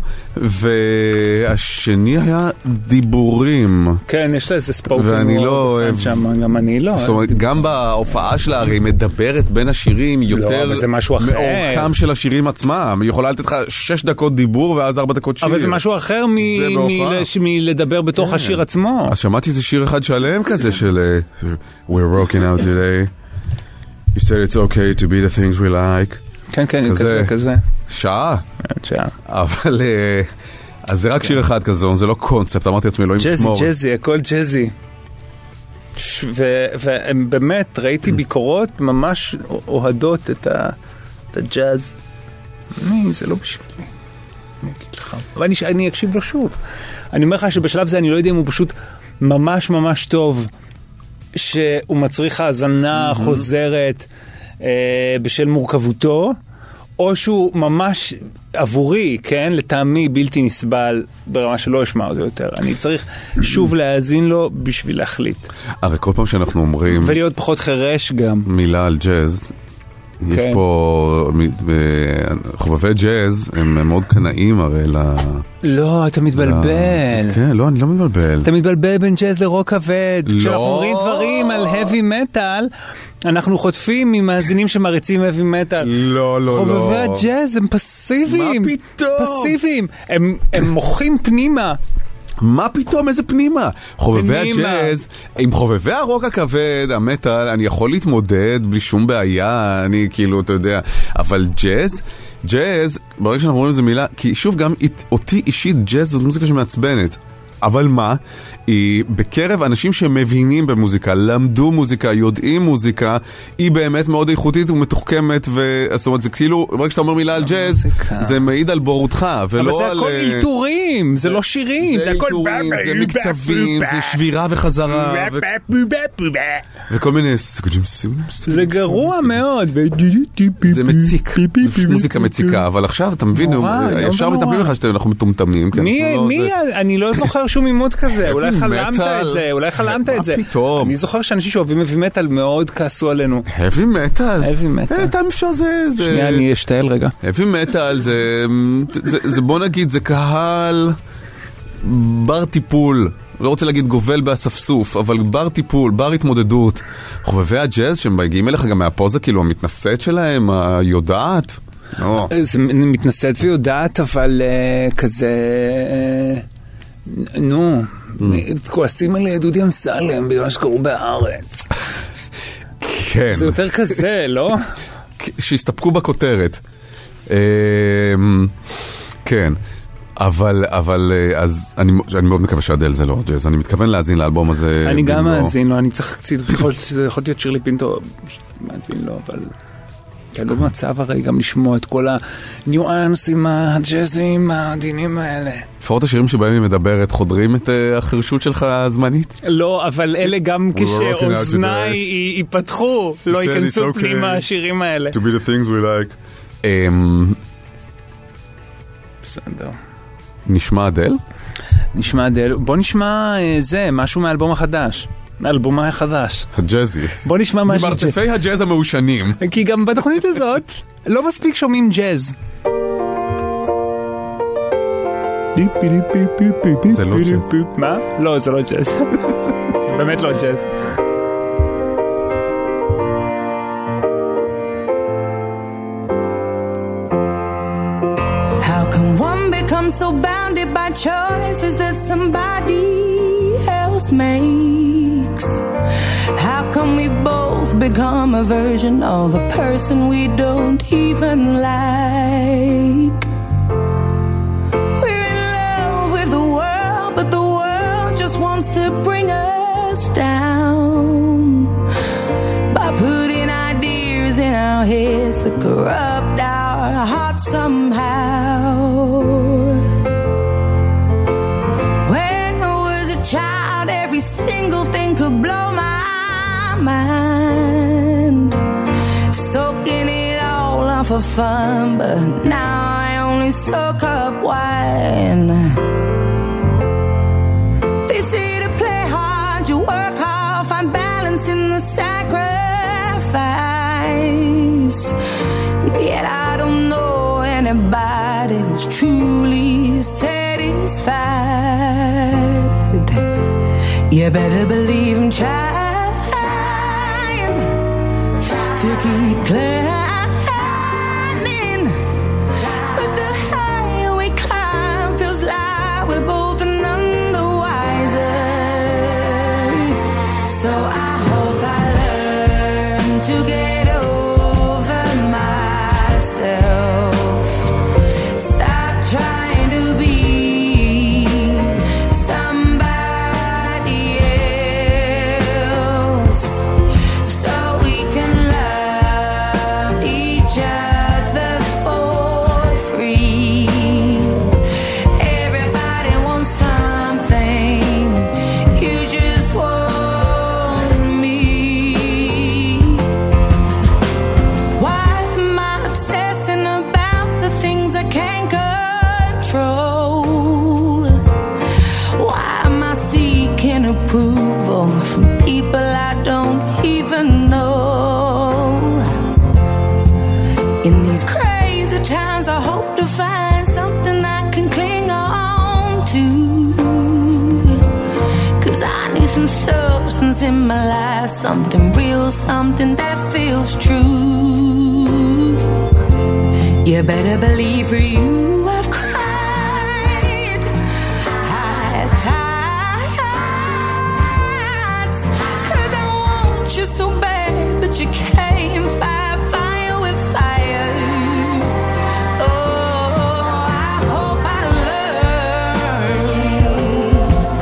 והשני היה דיבורים. כן, יש לה איזה ספוקן ואני לא... גם אני לא. זאת אומרת, גם בהופעה שלה הרי מדברת בין השירים יותר מאורכם של השירים עצמם. היא יכולה לתת לך שש דקות דיבור ואז ארבע דקות שיר. אבל זה משהו אחר מלדבר בתוך השיר עצמו. אז שמעתי איזה שיר אחד שלם כזה של We're rocking out today. You said it's okay to be the things we like. כן, כן, כזה, כזה. שעה. שעה. אבל... אז זה רק שיר אחד כזה, זה לא קונספט. אמרתי לעצמי, לא ישמור. ג'זי, ג'זי, הכל ג'זי. ובאמת ראיתי ביקורות ממש אוהדות את הג'אז. זה לא בשבילי. אני אגיד לך. אבל אני, אני אקשיב לו שוב. אני אומר לך שבשלב זה אני לא יודע אם הוא פשוט ממש ממש טוב, שהוא מצריך האזנה חוזרת אה, בשל מורכבותו, או שהוא ממש עבורי, כן, לטעמי בלתי נסבל ברמה שלא אשמע אותו יותר. אני צריך שוב להאזין לו בשביל להחליט. הרי כל פעם שאנחנו אומרים... ולהיות פחות חרש גם. מילה על ג'אז... יש פה חובבי ג'אז, הם מאוד קנאים הרי ל... לא, אתה מתבלבל. כן, לא, אני לא מתבלבל. אתה מתבלבל בין ג'אז לרוק כבד. כשאנחנו אומרים דברים על heavy metal, אנחנו חוטפים ממאזינים שמריצים heavy metal. לא, לא, לא. חובבי הג'אז הם פסיביים. מה פתאום? פסיביים. הם מוחים פנימה. מה פתאום, איזה פנימה? חובבי הג'אז, עם חובבי הרוק הכבד, המטל, אני יכול להתמודד בלי שום בעיה, אני כאילו, אתה יודע, אבל ג'אז, ג'אז, ברגע שאנחנו רואים איזה מילה, כי שוב גם אותי אישית ג'אז זאת מוזיקה שמעצבנת. אבל מה? היא בקרב אנשים שמבינים במוזיקה, למדו מוזיקה, יודעים מוזיקה, היא באמת מאוד איכותית ומתוחכמת, זאת אומרת, זה כאילו, רק שאתה אומר מילה על ג'אז, זה מעיד על בורותך, ולא על... אבל זה הכל אילתורים, זה לא שירים, זה הכל... זה מקצבים, זה שבירה וחזרה, וכל מיני... זה גרוע מאוד. זה מציק, זה מוזיקה מציקה, אבל עכשיו, אתה מבין, ישר מטפלים לך שאנחנו מטומטמים. מי? אני לא זוכר שום עימות כזה, אולי חלמת את זה, אולי חלמת את זה. מה פתאום? אני זוכר שאנשים שאוהבים heavy metal מאוד כעסו עלינו. heavy metal? heavy metal. אתה אפשר זה... שנייה, אני אשתעל רגע. heavy metal זה, בוא נגיד, זה קהל בר טיפול. לא רוצה להגיד גובל באספסוף, אבל בר טיפול, בר התמודדות. חובבי הג'אז שהם מגיעים אליך גם מהפוזה, כאילו המתנשאת שלהם, היודעת. זה מתנשאת ויודעת, אבל כזה... נו, כועסים על דודי אמסלם בגלל מה שקרו בארץ. כן. זה יותר כזה, לא? שהסתפקו בכותרת. כן. אבל, אבל, אז אני, אני מאוד מקווה שאדל זה לא ג'אז. אני מתכוון להאזין לאלבום הזה. אני גם מאזין לו, אני צריך קצת, יכול להיות שירלי פינטו מאזין לו, אבל... כן, לא מצב הרי גם לשמוע את כל הניואנסים הג'אזים העדינים האלה. לפחות השירים שבהם היא מדברת חודרים את החרשות שלך הזמנית? לא, אבל אלה גם כשאוזניי ייפתחו, לא ייכנסו פנימה השירים האלה. To be the things we like. בסדר. נשמע אדל? נשמע אדל. בוא נשמע זה, משהו מהאלבום החדש. האלבום החדש. הג'אזי. בוא נשמע משהו. ממרתפי הג'אז המאושנים. כי גם בתוכנית הזאת לא מספיק שומעים ג'אז. זה לא ג'אז. מה? לא, זה לא ג'אז. זה באמת לא ג'אז. How can one become so bounded by choices that somebody else makes? How come we both become a version of a person we don't even like? We're in love with the world, but the world just wants to bring us down by putting ideas in our heads that corrupt our hearts somehow. When I was a child, every single thing could blow my mind, soaking it all on for fun, but now I only soak up wine. They say to play hard, you work hard, find balance in the sacrifice, yet I don't know anybody who's truly satisfied. You better believe I'm trying to keep climbing, but the higher we climb feels like we're both none the wiser. So I hope I learn to get over myself, stop trying to be somebody else, so we can love each other for free. Everybody wants something, you just want me. Why am I obsessing about the things I can't control? Why am I seeking approval from people I don't even know? In these crazy times I hope to find something I can cling on to, 'cause I need some substance in my life, something real, something that feels true. You better believe for you I've cried, had times, 'cause I want you so bad, but you can't fight fire with fire. Oh, I hope I learn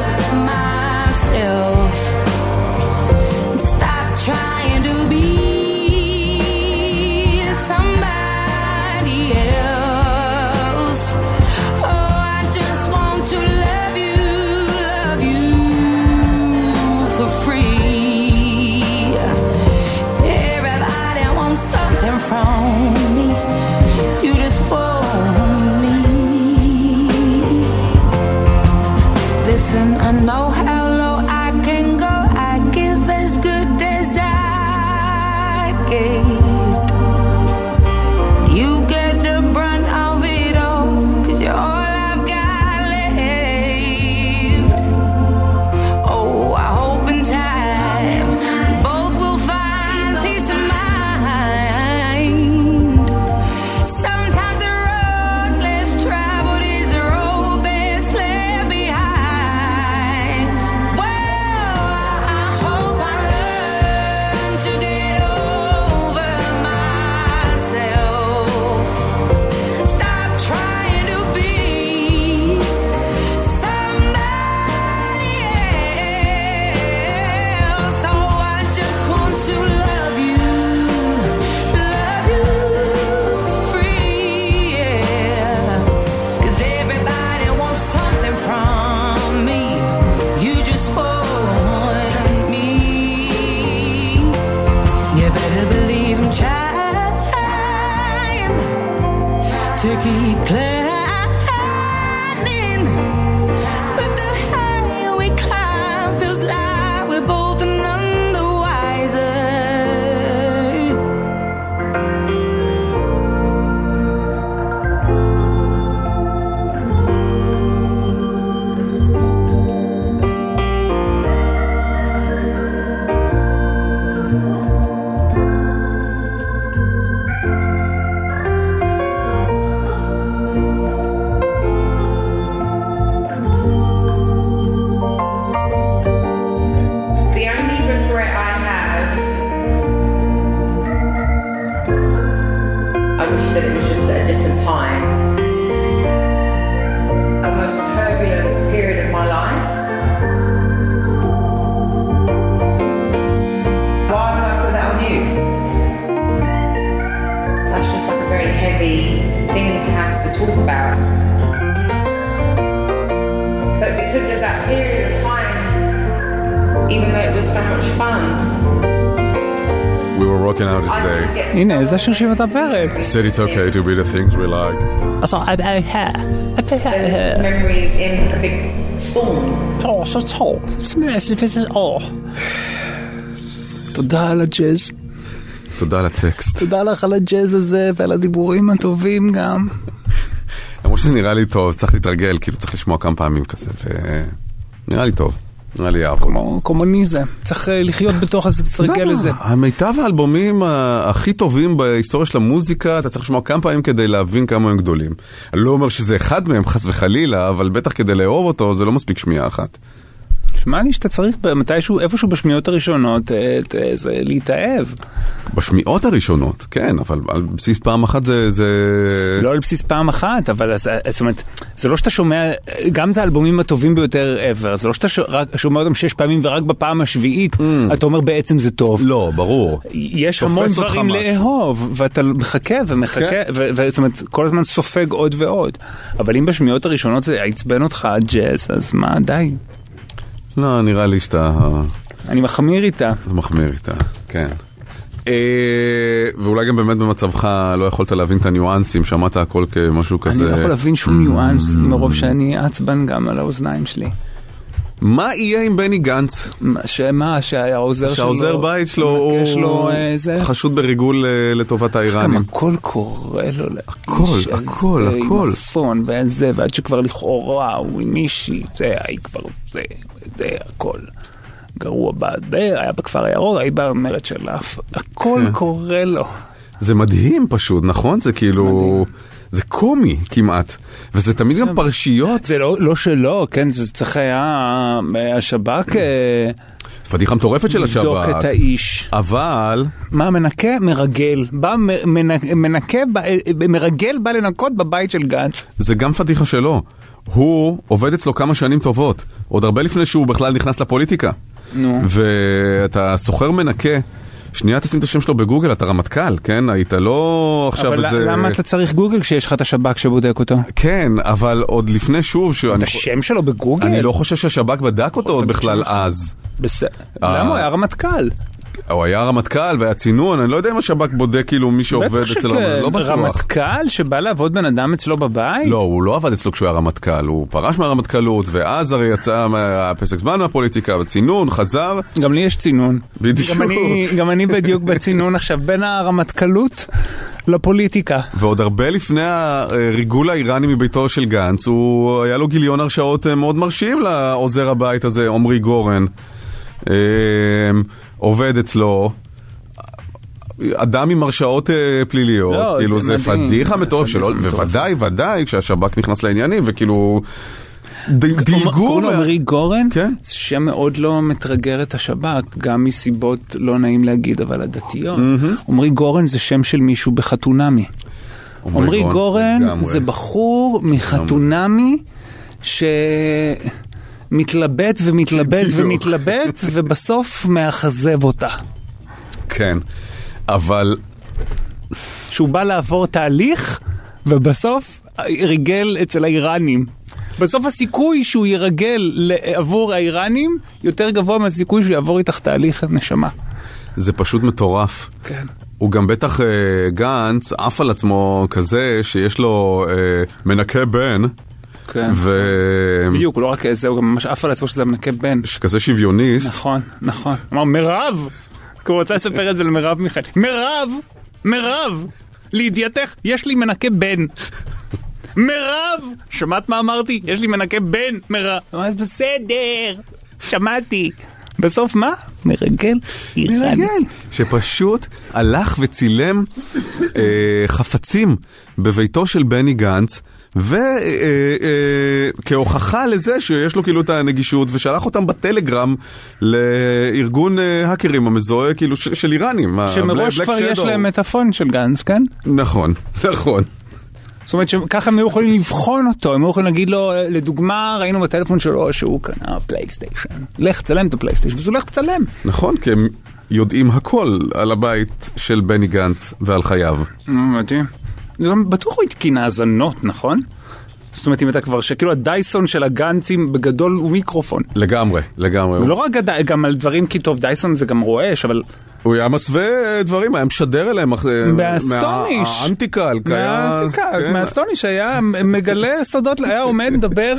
listen, I know how low I can go. I give as good as I get. You get the brunt of it all, 'cause you're all I've got left. Oh, I hope in time we both will find peace of mind. Sometimes the road less traveled is the road best left behind. Well, I hope I learn to get over myself. Stop trying to be somebody else. Oh, I just want to love you, love you free, yeah. 'Cause everybody wants something from me. You just want me. You better believe I'm trying to keep climbing. But the higher we climb feels like we're both none the wiser. The only regret I have, I wish that it was just at a different time. A most turbulent period of my life. Why would I put that on you? That's just like a very heavy thing to have to talk about. But because of that period of time, even though it was so much fun, We were rocking out today. הנה, זה השיר של הפרק. Said it's okay to be the things we like. אז I there's memories in a big storm. תודה על הג'אז. תודה על הטקסט. תודה לך על הג'אז הזה ועל הדיבורים הטובים גם. למרות שזה נראה לי טוב, צריך להתרגל, כאילו צריך לשמוע כמה פעמים כזה, ונראה לי טוב. נראה לי יעבוד. כמו קומוניזם. צריך לחיות בתוך הזה, תתרגל לזה. המיטב האלבומים הכי טובים בהיסטוריה של המוזיקה, אתה צריך לשמוע כמה פעמים כדי להבין כמה הם גדולים. אני לא אומר שזה אחד מהם, חס וחלילה, אבל בטח כדי לאהוב אותו, זה לא מספיק שמיעה אחת. שמע לי שאתה צריך מתישהו, איפשהו בשמיעות הראשונות, זה להתאהב. בשמיעות הראשונות, כן, אבל על בסיס פעם אחת זה... זה... לא על בסיס פעם אחת, אבל זאת אומרת, זה לא שאתה שומע, גם את האלבומים הטובים ביותר ever, זה לא שאתה שומע אותם שש פעמים ורק בפעם השביעית, אתה אומר בעצם זה טוב. לא, ברור. יש המון דברים לאהוב, ואתה מחכה ומחכה, וזאת אומרת, כל הזמן סופג עוד ועוד. אבל אם בשמיעות הראשונות זה יעצבן אותך ג'אז, אז מה, די. לא, נראה לי שאתה... אני מחמיר איתה. זה מחמיר איתה, כן. ואולי גם באמת במצבך לא יכולת להבין את הניואנסים, שמעת הכל כמשהו כזה... אני לא יכול להבין שום ניואנס, מרוב שאני עצבן גם על האוזניים שלי. מה יהיה עם בני גנץ? שמה, שהעוזר שלו... שהעוזר בית שלו הוא חשוד בריגול לטובת האיראנים. גם הכל קורה לו. הכל, הכל, הכל. פון ואין זה, ועד שכבר לכאורה הוא עם מישהי, זה היה כבר, זה, זה הכל. גרוע בעד, היה בכפר הירוק, היה באמרת של אף. הכל קורה לו. זה מדהים פשוט, נכון? זה כאילו... זה קומי כמעט, וזה תמיד גם פרשיות. זה לא, לא שלא, כן, זה צריך היה השב"כ... פדיחה מטורפת של השב"כ. לבדוק את האיש. אבל... מה, מנקה? מרגל. בא, מנקה, מרגל בא לנקות בבית של גנץ. זה גם פדיחה שלו. הוא עובד אצלו כמה שנים טובות, עוד הרבה לפני שהוא בכלל נכנס לפוליטיקה. נו. ואתה סוחר מנקה, שנייה תשים את השם שלו בגוגל, אתה רמטכ"ל, כן? היית לא עכשיו אבל איזה... למה אתה צריך גוגל כשיש לך את השב"כ שבודק אותו? כן, אבל עוד לפני שוב... את השם שלו בגוגל? אני לא חושב שהשב"כ בדק אותו עוד בכלל אז. בסדר. למה? הוא היה רמטכ"ל. הוא היה רמטכ"ל והיה צינון, אני לא יודע אם השב"כ בודק כאילו מי שעובד אצלו, לא בטוח. רמטכ"ל שבא לעבוד בן אדם אצלו בבית? לא, הוא לא עבד אצלו כשהוא היה רמטכ"ל, הוא פרש מהרמטכ"לות, ואז הרי יצא מהפסק זמן מהפוליטיקה, וצינון, חזר. גם לי יש צינון. בדיוק. גם אני, גם אני בדיוק בצינון עכשיו, בין הרמטכ"לות לפוליטיקה. ועוד הרבה לפני הריגול האיראני מביתו של גנץ, הוא היה לו גיליון הרשאות מאוד מרשים לעוזר הבית הזה, עומרי גורן. עובד אצלו אדם עם הרשאות פליליות, לא, כאילו זה פדיחה מטורף שלו, וודאי ודאי כשהשב"כ נכנס לעניינים וכאילו דילגו. קוראים לו עומרי גורן, זה שם מאוד לא מתרגר את השב"כ, גם מסיבות לא נעים להגיד אבל הדתיות. עומרי גורן זה שם של מישהו בחתונמי. עומרי גורן זה בחור מחתונמי ש... מתלבט ומתלבט ומתלבט, ובסוף מאחזב אותה. כן, אבל... שהוא בא לעבור תהליך, ובסוף ירגל אצל האיראנים. בסוף הסיכוי שהוא ירגל עבור האיראנים, יותר גבוה מהסיכוי שהוא יעבור איתך תהליך נשמה. זה פשוט מטורף. כן. הוא גם בטח גנץ, אף על עצמו כזה, שיש לו מנקה בן, כן. ו... בדיוק, הוא לא רק זה, הוא גם ממש אף על עצמו שזה מנקה בן. שכזה שוויוניסט. נכון, נכון. אמר, מרב! כי הוא רוצה לספר את זה למרב מיכאל. מרב! מרב! לידיעתך, יש לי מנקה בן. מרב! שמעת מה אמרתי? יש לי מנקה בן, מרב. אז בסדר, שמעתי. בסוף מה? מרגל איראני. מרגל. שפשוט הלך וצילם אה, חפצים בביתו של בני גנץ, וכהוכחה לזה שיש לו כאילו את הנגישות, ושלח אותם בטלגרם לארגון האקרים המזוהה כאילו של איראנים. שמראש כבר יש להם את הפון של גנץ, כן? נכון, נכון. זאת אומרת שככה הם היו יכולים לבחון אותו, הם היו יכולים להגיד לו, לדוגמה, ראינו בטלפון שלו שהוא קנה פלייסטיישן. לך צלם את הפלייסטיישן, וזה הולך צלם. נכון, כי הם יודעים הכל על הבית של בני גנץ ועל חייו. מדהים. בטוח הוא התקינה הזנות, נכון? זאת אומרת, אם אתה כבר, שכאילו הדייסון של הגנצים בגדול הוא מיקרופון. לגמרי, לגמרי. ולא רק גם על דברים, כי טוב, דייסון זה גם רועש, אבל... הוא היה מסווה דברים, היה משדר אליהם מהסטוניש. מהאנטיקל. מהאנטיקל, מהסטוניש היה מגלה סודות, היה עומד מדבר...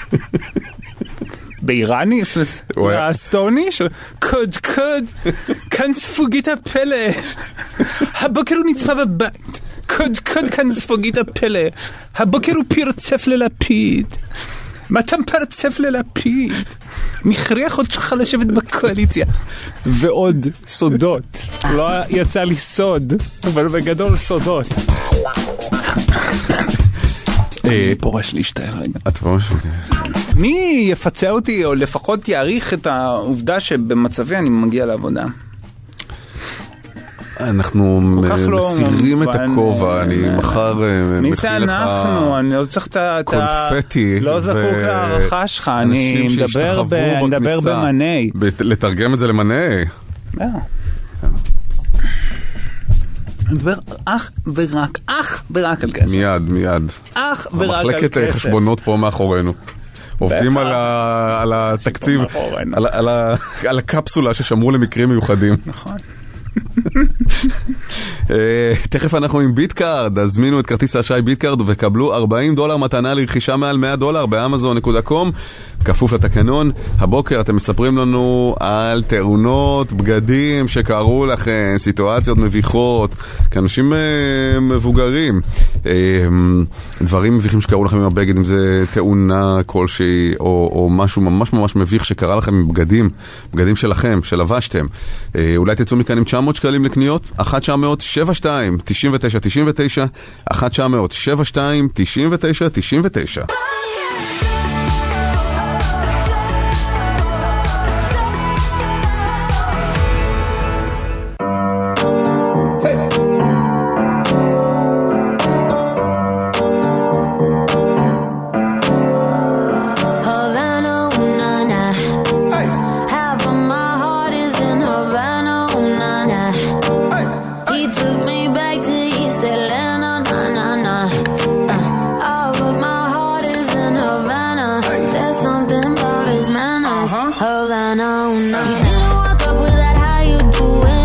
באיראני, הסטוניש, קוד קוד, כאן ספוגית הפלא, הבוקר הוא נצפה בבית, קוד קוד כאן ספוגית הפלא, הבוקר הוא פרצף ללפיד, מה אתה פרצף ללפיד? מכריח אותך לשבת בקואליציה. ועוד סודות, לא יצא לי סוד, אבל בגדול סודות. אני פורש להשתער רגע. את פורש? מי יפצע אותי, או לפחות יעריך את העובדה שבמצבי אני מגיע לעבודה? אנחנו מסירים את הכובע, אני מחר מי זה אנחנו? אני לא צריך את קונפטי. לא זקוק להערכה שלך, אני מדבר במני. לתרגם את זה למני. אני מדבר אך ורק, אך ורק על כסף. מיד, מיד. אך ורק על כסף. המחלקת חשבונות פה מאחורינו. עובדים על התקציב, על הקפסולה ששמרו למקרים מיוחדים. נכון. תכף אנחנו עם ביטקארד, הזמינו את כרטיס האשראי ביטקארד וקבלו ארבעים דולר מתנה לרכישה מעל מאה דולר באמזון נקודה קום, כפוף לתקנון. הבוקר אתם מספרים לנו על תאונות, בגדים שקרו לכם, סיטואציות מביכות, כאנשים מבוגרים, דברים מביכים שקרו לכם עם הבגד, אם זה תאונה כלשהי או, או משהו ממש ממש מביך שקרה לכם עם בגדים, בגדים שלכם, שלבשתם. אולי תצאו מכאן עם תשע מאות שקלים לקניות, אחת תשע מאות שבע שתיים תשעים ותשע תשעים ותשע, אחת תשע מאות שבע שתיים תשעים ותשע תשעים ותשע. Havana, you didn't walk up with that how you doing.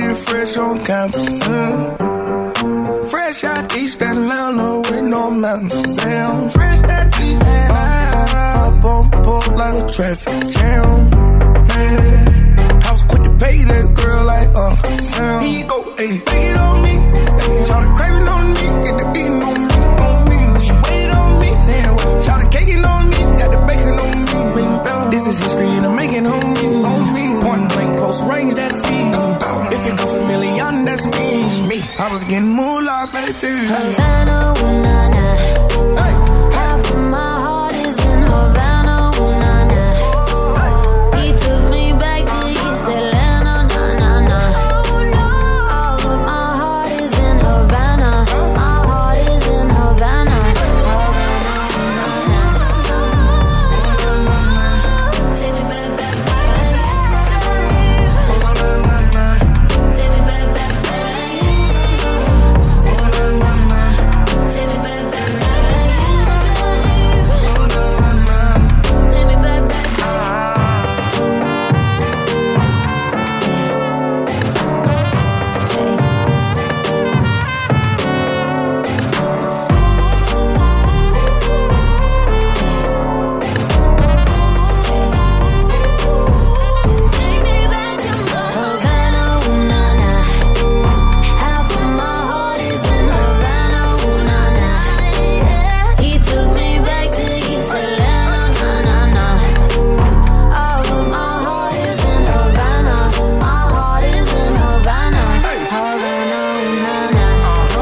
and fresh on campus. Mm. Fresh out East Atlanta with no mountains. Damn, fresh out East Atlanta. Up on board like a traffic jam. Man, I was quick to pay that girl like Uncle Sam. He go, hey, take it on me. Hey, shout the craving on me, get the beating on me, on me. She waited on me, damn. Shout the caking on me, got the bacon on me. This is history and I'm making on me, on me. Point blank, close range, that's me. If it goes a million, that's me. me. I was getting moolah, baby. Havana, ooh, nah, nah. Hey. Half of my heart is in Havana, ooh, nah, nah. Hey. He took me back to East Atlanta, nah, nah, nah. All of my heart is in Havana. My heart is in Havana. Havana, ooh, nah, nah. Take me back, back, back. Take me back, back, back. Take me back, back, back. Take me back, back, Havana, ooh, nah, nah. Half of my heart is in Havana, ooh, nah, nah. He took me back to East Atlanta, nah, nah, nah. All of my heart is in Havana. My heart is in Havana. Havana, ooh, nah, nah.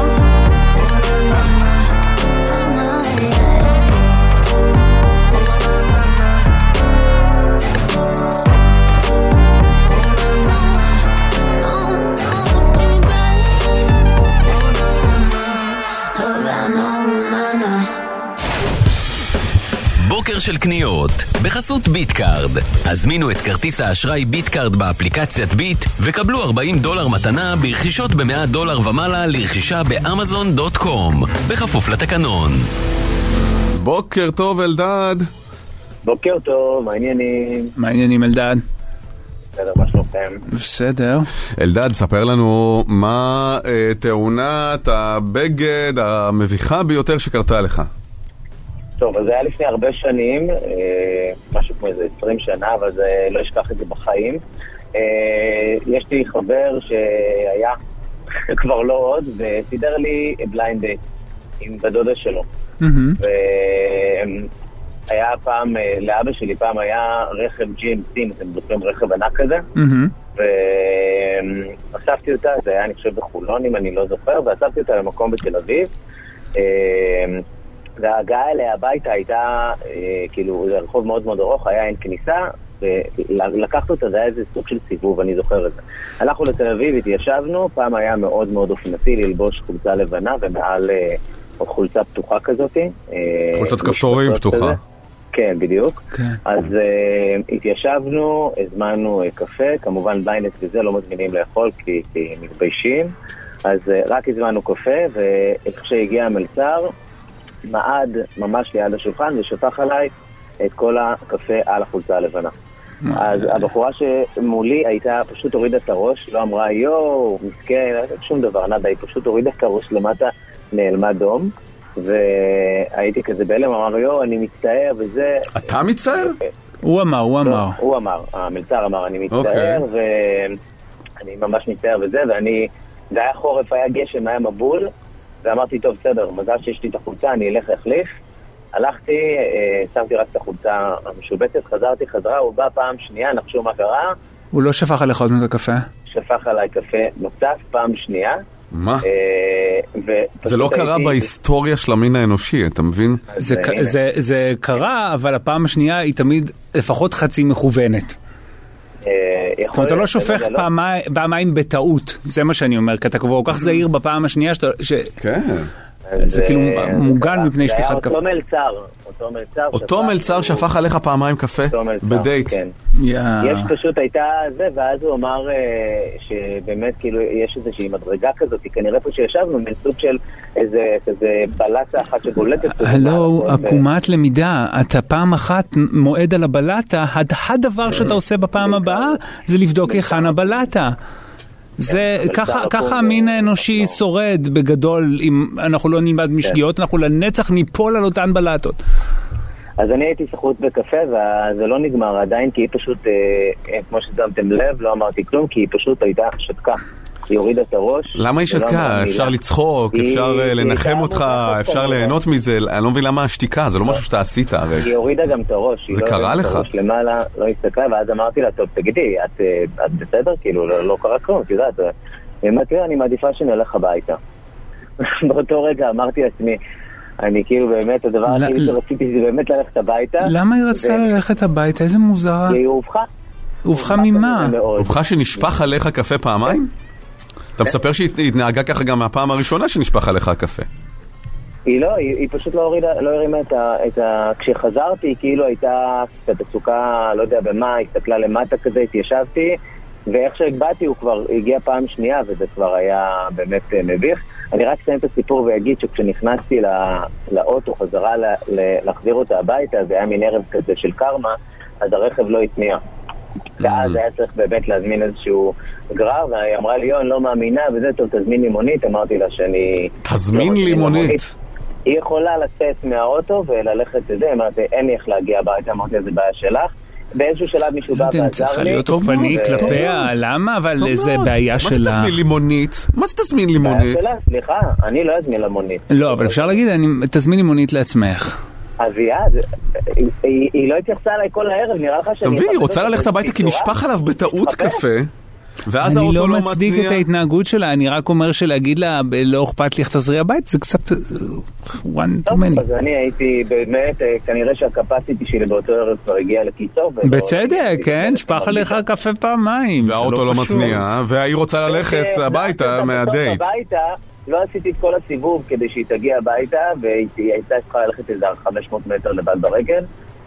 Havana, ooh, nah, nah. בוקר של קניות, בחסות ביטקארד. הזמינו את כרטיס האשראי ביטקארד באפליקציית ביט, וקבלו ארבעים דולר מתנה ברכישות ב-מאה דולר ומעלה לרכישה באמזון דוט קום, בכפוף לתקנון. בוקר טוב אלדד. בוקר טוב, מה העניינים? מה העניינים אלדד? בסדר, מה שלומכם? בסדר. אלדד, ספר לנו מה אה, תאונת הבגד המביכה ביותר שקרתה לך. טוב, אז זה היה לפני הרבה שנים, אה, משהו כמו איזה עשרים שנה, אבל זה, לא אשכח את זה בחיים. אה, יש לי חבר שהיה כבר לא עוד, וסידר לי בליינד דייט עם בדודה שלו. והיה פעם, לאבא שלי פעם היה רכב ג'י אם סי, אתם זוכרים רכב ענק כזה? ואספתי אותה, זה היה אני חושב בחולון אם אני לא זוכר, ואספתי אותה למקום בתל אביב. וההגעה אליה הביתה הייתה, כאילו, זה רחוב מאוד מאוד ארוך, היה אין כניסה, ולקחת אותה, זה היה איזה סוג של סיבוב, אני זוכר את זה. הלכנו לתל אביב, התיישבנו, פעם היה מאוד מאוד אופנתי ללבוש חולצה לבנה, ומעל חולצה פתוחה כזאת. חולצת כפתורים פתוחה. כן, בדיוק. אז התיישבנו, הזמנו קפה, כמובן ביינס וזה לא מזמינים לאכול, כי מתביישים. אז רק הזמנו קפה, ואיך שהגיע המלצר, מעד ממש ליד השולחן ושפך עליי את כל הקפה על החולצה הלבנה. אז הבחורה שמולי הייתה פשוט הורידה את הראש, לא אמרה יו, מסכן, שום דבר נדה, היא פשוט הורידה את הראש למטה, נעלמה דום, והייתי כזה בהלם, אמר יו, אני מצטער וזה. אתה מצטער? הוא אמר, הוא אמר. הוא אמר, המלצר אמר, אני מצטער ואני ממש מצטער וזה, ואני, זה היה חורף, היה גשם, היה מבול, ואמרתי, טוב, בסדר, מזל שיש לי את החולצה, אני אלך להחליף. הלכתי, שמתי רק את החולצה המשובצת, חזרתי, חזרה, הוא בא פעם שנייה, נחשו מה קרה. הוא לא שפך עליך עוד את הקפה? שפך עליי קפה נוסף, פעם שנייה. מה? זה לא קרה בהיסטוריה של המין האנושי, אתה מבין? זה קרה, אבל הפעם השנייה היא תמיד לפחות חצי מכוונת. זאת אומרת, אתה לא שופך פעמיים בטעות, זה מה שאני אומר, כי אתה כבר כל כך זהיר בפעם השנייה, כן. זה כאילו מוגן מפני שפיכת קפה. אותו מלצר, אותו מלצר. אותו מלצר שפך עליך פעמיים קפה בדייט. יש פשוט הייתה זה, ואז הוא אמר שבאמת כאילו יש איזושהי מדרגה כזאת, כנראה פה שישבנו, מן סוג של איזה בלטה אחת שבולטת. הלו, עקומת למידה, אתה פעם אחת מועד על הבלטה, הדבר שאתה עושה בפעם הבאה זה לבדוק היכן הבלטה. זה ככה המין האנושי שורד בגדול, אם אנחנו לא נלמד משגיאות, אנחנו לנצח ניפול על אותן בלטות. אז אני הייתי שחוט בקפה, וזה לא נגמר עדיין, כי היא פשוט, כמו ששמתם לב, לא אמרתי כלום, כי היא פשוט הייתה שתקה. היא הורידה את הראש. למה היא שתקה? אפשר לצחוק, אפשר לנחם אותך, אפשר ליהנות מזה. אני לא מבין למה השתיקה, זה לא משהו שאתה עשית הרי. היא הורידה גם את הראש. זה קרה לך? למעלה, לא הסתכלה, ואז אמרתי לה, טוב, תגידי, את בסדר? כאילו, לא קרה כלום, את יודעת. אמרתי לה, אני מעדיפה שנלך הביתה. באותו רגע אמרתי לעצמי, אני כאילו באמת, הדבר הכי שרציתי זה באמת ללכת הביתה. למה היא רצתה ללכת הביתה? איזה מוזרה. היא הובכה. הובכה ממה? הובכה שנשפח עליך קפה פעמיים? אתה מספר שהיא התנהגה ככה גם מהפעם הראשונה שנשפח עליך הקפה. היא לא, היא, היא פשוט לא הורידה, לא הרימה את ה, את ה... כשחזרתי, היא כאילו הייתה קצת עסוקה, לא יודע במה, הסתכלה למטה כזה, התיישבתי, ואיך שהגבעתי הוא כבר הגיע פעם שנייה, וזה כבר היה באמת מביך. אני רק אסיים את הסיפור ואגיד שכשנכנסתי לא, לאוטו חזרה ל, ל, להחזיר אותה הביתה, זה היה מין ערב כזה של קרמה, אז הרכב לא התניע. ואז היה צריך באמת להזמין איזשהו גרר, והיא אמרה לי, יון, לא מאמינה, וזה טוב, תזמין לימונית. אמרתי לה שאני... תזמין לימונית. היא יכולה לצאת מהאוטו וללכת את זה, אמרתי, אין לי איך להגיע הביתה, אמרתי, זה בעיה שלך. באיזשהו שלב מישהו בא ועזר לי. צריכה להיות תוקפני כלפיה, למה? אבל זה בעיה שלה. מה זה תזמין לימונית? מה זה תזמין לימונית? בעיה שלה, סליחה, אני לא אזמין לימונית. לא, אבל אפשר להגיד, תזמין לימונית לעצמך. אביעד, היא לא התייחסה עליי כל הערב, נראה לך שאני... אתה מבין, היא רוצה ללכת הביתה כי נשפח עליו בטעות קפה, ואז האוטו לא מצניע. אני לא מצדיק את ההתנהגות שלה, אני רק אומר שלהגיד לה, לא אכפת לי איך תזרי הבית, זה קצת... one too many. אז אני הייתי באמת, כנראה שהקפסיטי שלי באותו ערב כבר הגיע לקיצור. בצדק, כן, שפח עליך קפה פעמיים. והאוטו לא מצניע, והיא רוצה ללכת הביתה מהדייט. לא עשיתי את כל הסיבוב כדי שהיא תגיע הביתה, והיא הייתה צריכה ללכת איזה חמש מאות מטר לבד ברגל.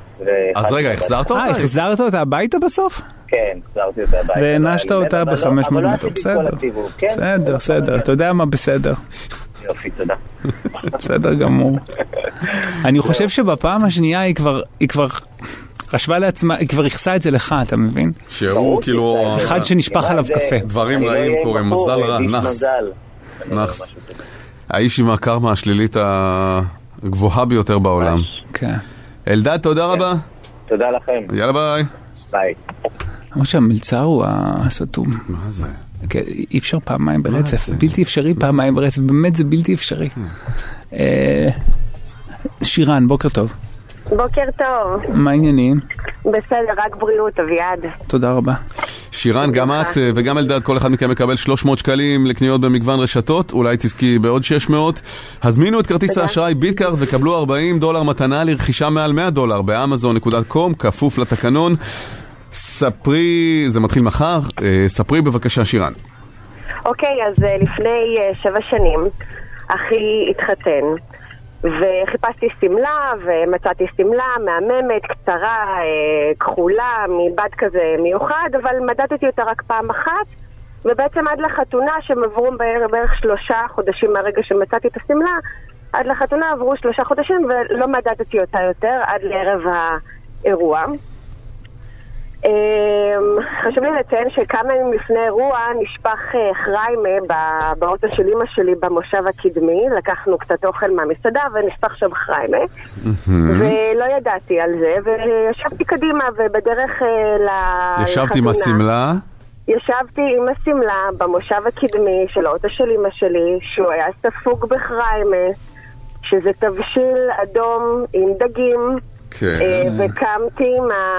אז רגע, החזרת אותה? אה, החזרת אותה הביתה בסוף? כן, החזרתי אותה הביתה. והנשת אותה ב-חמש מאות מטר, בסדר. בסדר, בסדר, אתה יודע מה בסדר. יופי, תודה. בסדר גמור. אני חושב שבפעם השנייה היא כבר... חשבה לעצמה, היא כבר הכסה את זה לך, אתה מבין? שהוא כאילו... אחד שנשפח עליו קפה. דברים רעים קוראים, מזל רע, נחס. נחס. האיש עם הקרמה השלילית הגבוהה ביותר בעולם. כן. אלדד, תודה רבה. תודה לכם. יאללה ביי. ביי. אמר שהמלצר הוא הסתום. מה זה? אי אפשר פעמיים ברצף. בלתי אפשרי פעמיים ברצף. באמת זה בלתי אפשרי. שירן, בוקר טוב. בוקר טוב. מה העניינים? בסדר, רק בריאות, אביעד. תודה רבה. שירן, גם את וגם אלדד, כל אחד מכם מקבל שלוש מאות שקלים לקניות במגוון רשתות, אולי תזכי בעוד שש מאות. הזמינו את כרטיס האשראי ביטקארד וקבלו ארבעים דולר מתנה לרכישה מעל מאה דולר באמזון נקודה קום, כפוף לתקנון. ספרי, זה מתחיל מחר, ספרי בבקשה שירן. אוקיי, אז לפני שבע שנים אחי התחתן. וחיפשתי סמלה ומצאתי סמלה מהממת, קצרה, כחולה, מבד כזה מיוחד, אבל מדדתי אותה רק פעם אחת, ובעצם עד לחתונה שעברו בערך שלושה חודשים מהרגע שמצאתי את הסמלה, עד לחתונה עברו שלושה חודשים ולא מדדתי אותה יותר עד לערב האירוע. חשוב לי לציין שכמה ימים לפני אירוע נשפך חריימה באוטו של אמא שלי במושב הקדמי, לקחנו קצת אוכל מהמסעדה ונשפך שם חריימה ולא ידעתי על זה וישבתי קדימה ובדרך לחתונה ישבתי עם הסמלה? ישבתי עם הסמלה במושב הקדמי של האוטו של אמא שלי שהוא היה ספוג בחריימה, שזה תבשיל אדום עם דגים. וקמתי,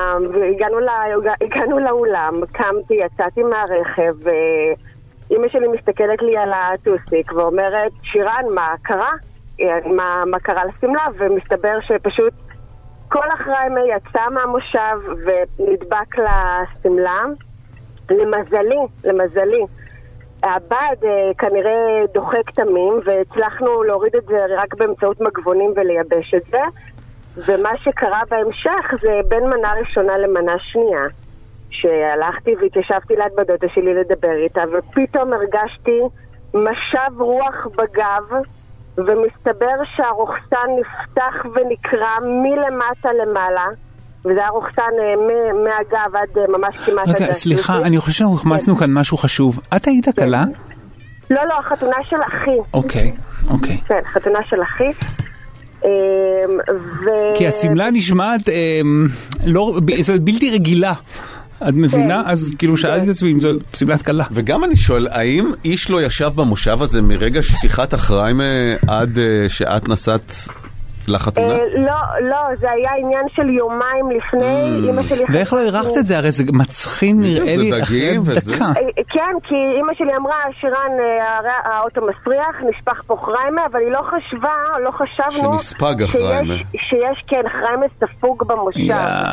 והגענו לאולם, קמתי, יצאתי מהרכב, ואמא שלי מסתכלת לי על הטוסיק ואומרת, שירן, מה קרה? מה קרה לסמלה? ומסתבר שפשוט כל החריימה יצא מהמושב ונדבק לסמלה. למזלי, למזלי, הבד כנראה דוחק תמים, והצלחנו להוריד את זה רק באמצעות מגבונים ולייבש את זה. ומה שקרה בהמשך זה בין מנה ראשונה למנה שנייה, שהלכתי והתיישבתי ליד בדודה שלי לדבר איתה, ופתאום הרגשתי משב רוח בגב, ומסתבר שהרוחסן נפתח ונקרע מלמטה למעלה, וזה היה רוחסן מהגב עד ממש כמעט... רגע, סליחה, אני חושב שאנחנו החמצנו כאן משהו חשוב. את היית קלה? לא, לא, החתונה של אחי. אוקיי, אוקיי. כן, חתונה של אחי. כי הסמלה נשמעת בלתי רגילה. את מבינה? אז כאילו שאלתי את עצמי אם זו סמלת קלה. וגם אני שואל, האם איש לא ישב במושב הזה מרגע שפיכת החריימה עד שאת נסעת לחתונה? לא, לא, זה היה עניין של יומיים לפני. אמא שלי... ואיך לא ערכת את זה? הרי זה מצחין נראה לי אחרי דקה. כן, כי אמא שלי אמרה, שירן, האוטו מסריח, נשפך פה חריימה, אבל היא לא חשבה, לא חשבנו... שנספג החריימה. שיש, כן, חריימה ספוג במושב.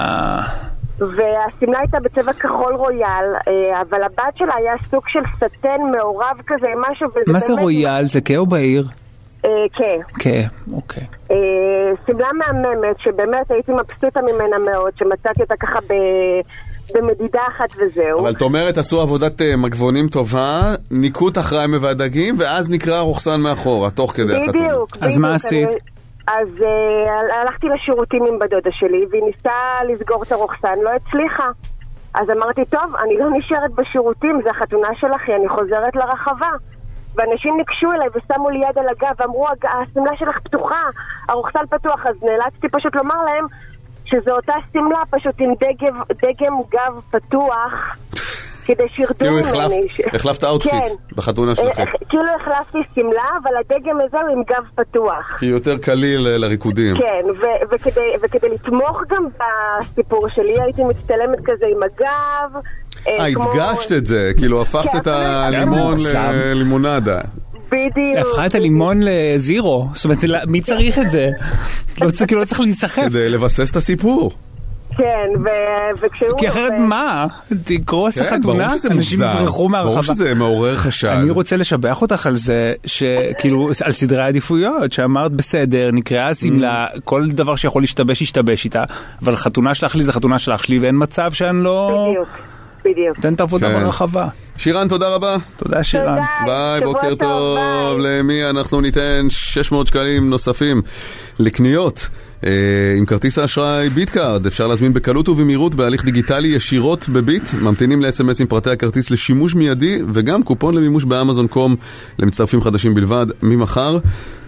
והסמלה הייתה בצבע כחול רויאל, אבל הבת שלה היה סוג של סטן מעורב כזה, משהו... מה זה רויאל? זה כאו בעיר? כן. כן, אוקיי. סמלה מהממת, שבאמת הייתי מבסוטה ממנה מאוד, שמצאתי אותה ככה במדידה אחת וזהו. אבל את אומרת, עשו עבודת מגבונים טובה, ניקו את החריימה והדגים, ואז נקרא רוחסן מאחורה, תוך כדי החתונה. בדיוק. אז מה עשית? אז הלכתי לשירותים עם בדודה שלי, והיא ניסתה לסגור את הרוחסן, לא הצליחה. אז אמרתי, טוב, אני לא נשארת בשירותים, זה החתונה של אחי, אני חוזרת לרחבה. ואנשים נקשו אליי ושמו לי יד על הגב ואמרו, הסמלה שלך פתוחה, הרוחסן פתוח. אז נאלצתי פשוט לומר להם שזו אותה סמלה פשוט עם דגם, דגם גב פתוח, כדי שירדו ממני. כאילו החלפת אאוטפיט בחתונה שלכם. כאילו החלפתי סמלה, אבל הדגם הזה הוא עם גב פתוח. כי יותר קליל לריקודים. כן, וכדי לתמוך גם בסיפור שלי, הייתי מצטלמת כזה עם הגב. אה, הדגשת את זה, כאילו הפכת את הלימון ללימונדה. בדיוק. הפכה את הלימון לזירו, זאת אומרת, מי צריך את זה? לא צריך להיסחף. כדי לבסס את הסיפור. כן, וכשהוא... כי אחרת מה? תקרוס החתונה, אנשים יברחו מהרחבה. ברור שזה מעורר חשד. אני רוצה לשבח אותך על זה, שכאילו, על סדרי העדיפויות, שאמרת בסדר, נקראה סמלה, כל דבר שיכול להשתבש, ישתבש איתה, אבל חתונה שלך לי זה חתונה שלך שלי, ואין מצב שאני לא... בדיוק. בדיוק. תן את העבודה ברחבה. שירן, תודה רבה. תודה שירן. ביי, בוקר טוב. למי אנחנו ניתן שש מאות שקלים נוספים לקניות עם כרטיס האשראי ביטקארד. אפשר להזמין בקלות ובמהירות בהליך דיגיטלי ישירות בביט. ממתינים ל-אס אם אס עם פרטי הכרטיס לשימוש מיידי, וגם קופון למימוש באמזון קום למצטרפים חדשים בלבד ממחר.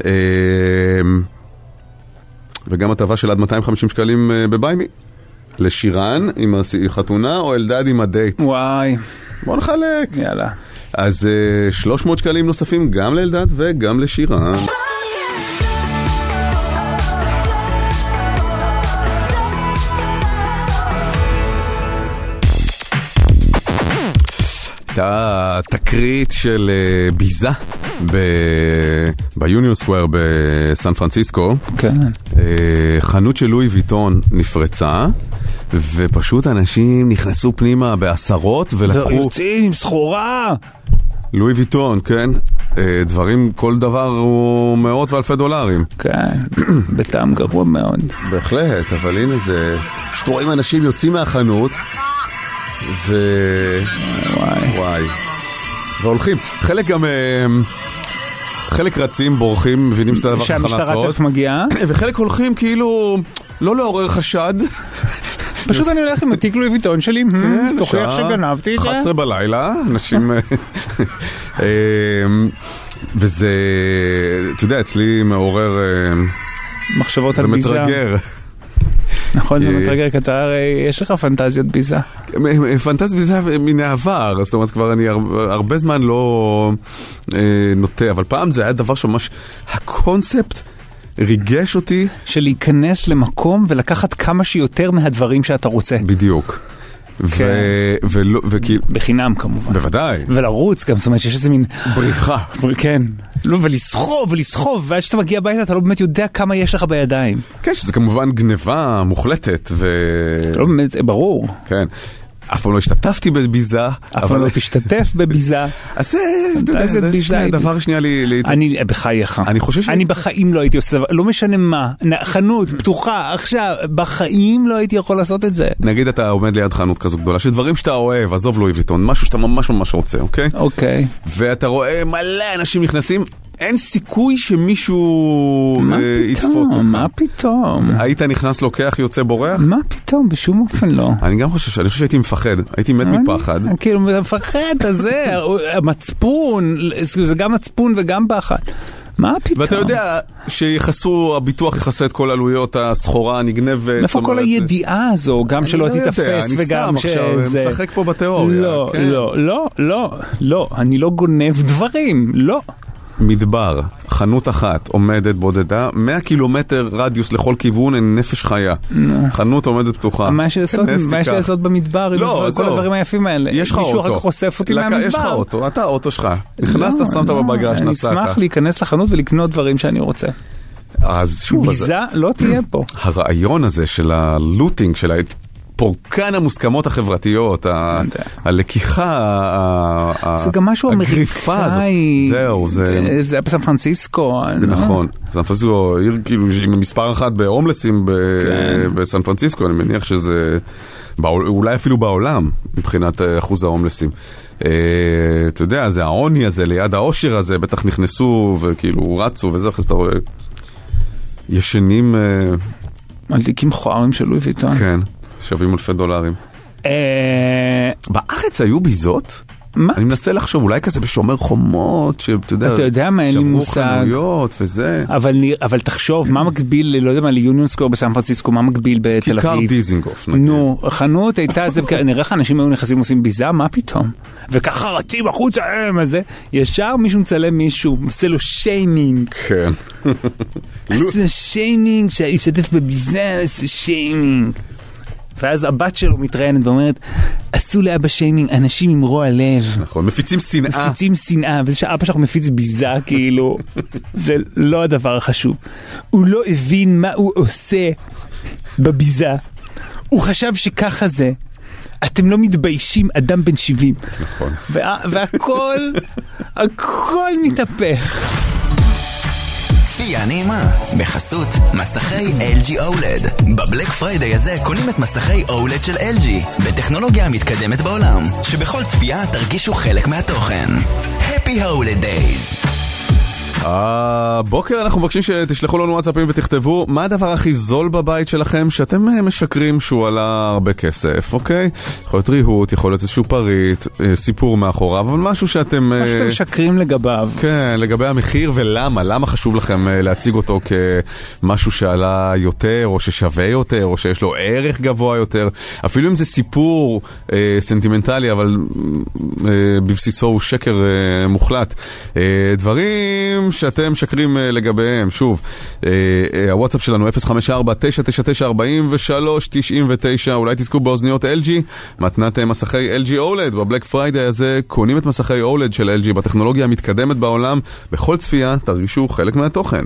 וגם הטבה של עד מאתיים וחמישים שקלים בביימי. לשירן עם החתונה או אלדד עם הדייט? וואי. בוא נחלק. יאללה. אז שלוש מאות שקלים נוספים גם לאלדד וגם לשירן. הייתה תקרית של ביזה ביוניון סקוואר בסן פרנסיסקו. כן. חנות של לואי ויטון נפרצה, ופשוט אנשים נכנסו פנימה בעשרות ולקחו... ויוצאים עם סחורה! לואי ויטון, כן. דברים, כל דבר הוא מאות ואלפי דולרים. כן, בטעם גרוע מאוד. בהחלט, אבל הנה זה... שטרועים אנשים יוצאים מהחנות, ו... וואי. וואי. והולכים. חלק גם... חלק רצים, בורחים, מבינים שאתה דבר ככה לעשות. שהמשטרה תכף מגיעה. וחלק הולכים כאילו... לא לעורר חשד. פשוט אני הולך עם התיק לואי ויטון שלי, תוכיח שגנבתי את זה. אחת עשרה בלילה, אנשים... וזה... אתה יודע, אצלי מעורר... מחשבות על ביזה. זה מתרגר. נכון, זה מתרגר, כי אתה הרי יש לך פנטזיות ביזה. פנטזיות ביזה מן העבר, זאת אומרת, כבר אני הרבה זמן לא נוטה, אבל פעם זה היה דבר שממש... הקונספט ריגש אותי. של להיכנס למקום ולקחת כמה שיותר מהדברים שאתה רוצה. בדיוק. בחינם כמובן. בוודאי. ולרוץ גם, זאת אומרת שיש איזה מין... בריחה. כן. ולסחוב, ולסחוב, ועד שאתה מגיע הביתה אתה לא באמת יודע כמה יש לך בידיים. כן, שזה כמובן גניבה מוחלטת ו... לא באמת, ברור. כן. אף פעם לא השתתפתי בביזה. אף פעם לא תשתתף בביזה. אז זה דבר שנייה לי... אני בחייך. אני חושב ש... אני בחיים לא הייתי עושה דבר, לא משנה מה. חנות, פתוחה, עכשיו, בחיים לא הייתי יכול לעשות את זה. נגיד אתה עומד ליד חנות כזו גדולה, שדברים שאתה אוהב, עזוב לואי ויטון, משהו שאתה ממש ממש רוצה, אוקיי? אוקיי. ואתה רואה מלא אנשים נכנסים, אין סיכוי שמישהו יתפוס אותך. מה פתאום? היית נכנס לוקח יוצא בורח? מה פתאום? בשום אופן לא. אני גם חושב, אני חושב שהייתי מפחד, הייתי מת מפחד. כאילו מפחד, הזה, המצפון, זה גם מצפון וגם פחד. מה פתאום? ואתה יודע שיחסו, הביטוח יחסה את כל עלויות הסחורה הנגנבת. מאיפה כל הידיעה הזו, גם שלא תתאפס וגם שזה... אני סתם משחק פה בתיאוריה. לא, לא, לא, לא, לא, אני לא גונב דברים, לא. מדבר, חנות אחת עומדת בודדה, מאה קילומטר רדיוס לכל כיוון, אין נפש חיה. חנות עומדת פתוחה. מה יש לעשות במדבר? לא, כל הדברים היפים האלה. יש לך אוטו. מישהו רק חושף אותי מהמדבר. יש לך אוטו, אתה האוטו שלך. נכנסת, שמת בבגז', נסעת. אני אשמח להיכנס לחנות ולקנות דברים שאני רוצה. אז שוב, ביזה לא תהיה פה. הרעיון הזה של הלוטינג, של פורקן המוסכמות החברתיות, הלקיחה, זה גם משהו אמריקאי. זהו, זה... זה היה בסן פרנסיסקו. נכון. סן פרנסיסקו, עיר כאילו עם מספר אחת בהומלסים בסן פרנסיסקו, אני מניח שזה... אולי אפילו בעולם, מבחינת אחוז ההומלסים. אתה יודע, זה העוני הזה, ליד העושר הזה, בטח נכנסו וכאילו רצו וזה, אחרי שאתה רואה ישנים... מלדיקים מכוערים של לואי ויטון. כן. שווים אלפי דולרים. בארץ היו ביזות? מה? אני מנסה לחשוב, אולי כזה בשומר חומות, שאתה יודע, אתה יודע מה, אין לי מושג. שברו חנויות וזה. אבל תחשוב, מה מקביל, לא יודע מה, ליוניון סקוור בסן פרנסיסקו, מה מקביל בתל אביב? כיכר דיזינגוף, נגיד. נו, חנות הייתה, נראה לך אנשים היו נכנסים ועושים ביזה, מה פתאום? וככה רצים החוצה, מה זה? ישר מישהו מצלם מישהו, עושה לו שיימינג. כן. עושה שיימינג, שישתף בביזה, עושה שיימינג. ואז הבת שלו מתראיינת ואומרת, עשו לאבא שיימינג אנשים עם רוע לב. נכון, מפיצים שנאה. מפיצים שנאה, וזה שאבא שלך מפיץ ביזה, כאילו, זה לא הדבר החשוב. הוא לא הבין מה הוא עושה בביזה. הוא חשב שככה זה. אתם לא מתביישים, אדם בן שבעים. נכון. והכל, הכל מתהפך. צפייה נעימה, בחסות מסכי אל ג'י אולד. בבלק פריידיי הזה קונים את מסכי אולד של אל ג'י, בטכנולוגיה המתקדמת בעולם, שבכל צפייה תרגישו חלק מהתוכן. Happy Holidays. הבוקר אנחנו מבקשים שתשלחו לנו וואטסאפים ותכתבו מה הדבר הכי זול בבית שלכם שאתם משקרים שהוא עלה הרבה כסף, אוקיי? יכול להיות ריהוט, יכול להיות איזשהו פריט, סיפור מאחוריו, אבל משהו שאתם... מה שאתם משקרים לגביו. כן, לגבי המחיר ולמה, למה חשוב לכם להציג אותו כמשהו שעלה יותר, או ששווה יותר, או שיש לו ערך גבוה יותר, אפילו אם זה סיפור אה, סנטימנטלי, אבל אה, בבסיסו הוא שקר אה, מוחלט. אה, דברים שאתם שקרים לגביהם, שוב, הוואטסאפ שלנו אפס חמש ארבע תשע תשע תשע ארבע שלוש תשע תשע, אולי תזכו באוזניות אל ג'י, מתנת מסכי אל ג'י אולד, בבלק פריידיי הזה קונים את מסכי אולד של אל ג'י בטכנולוגיה המתקדמת בעולם, בכל צפייה תרגישו חלק מהתוכן.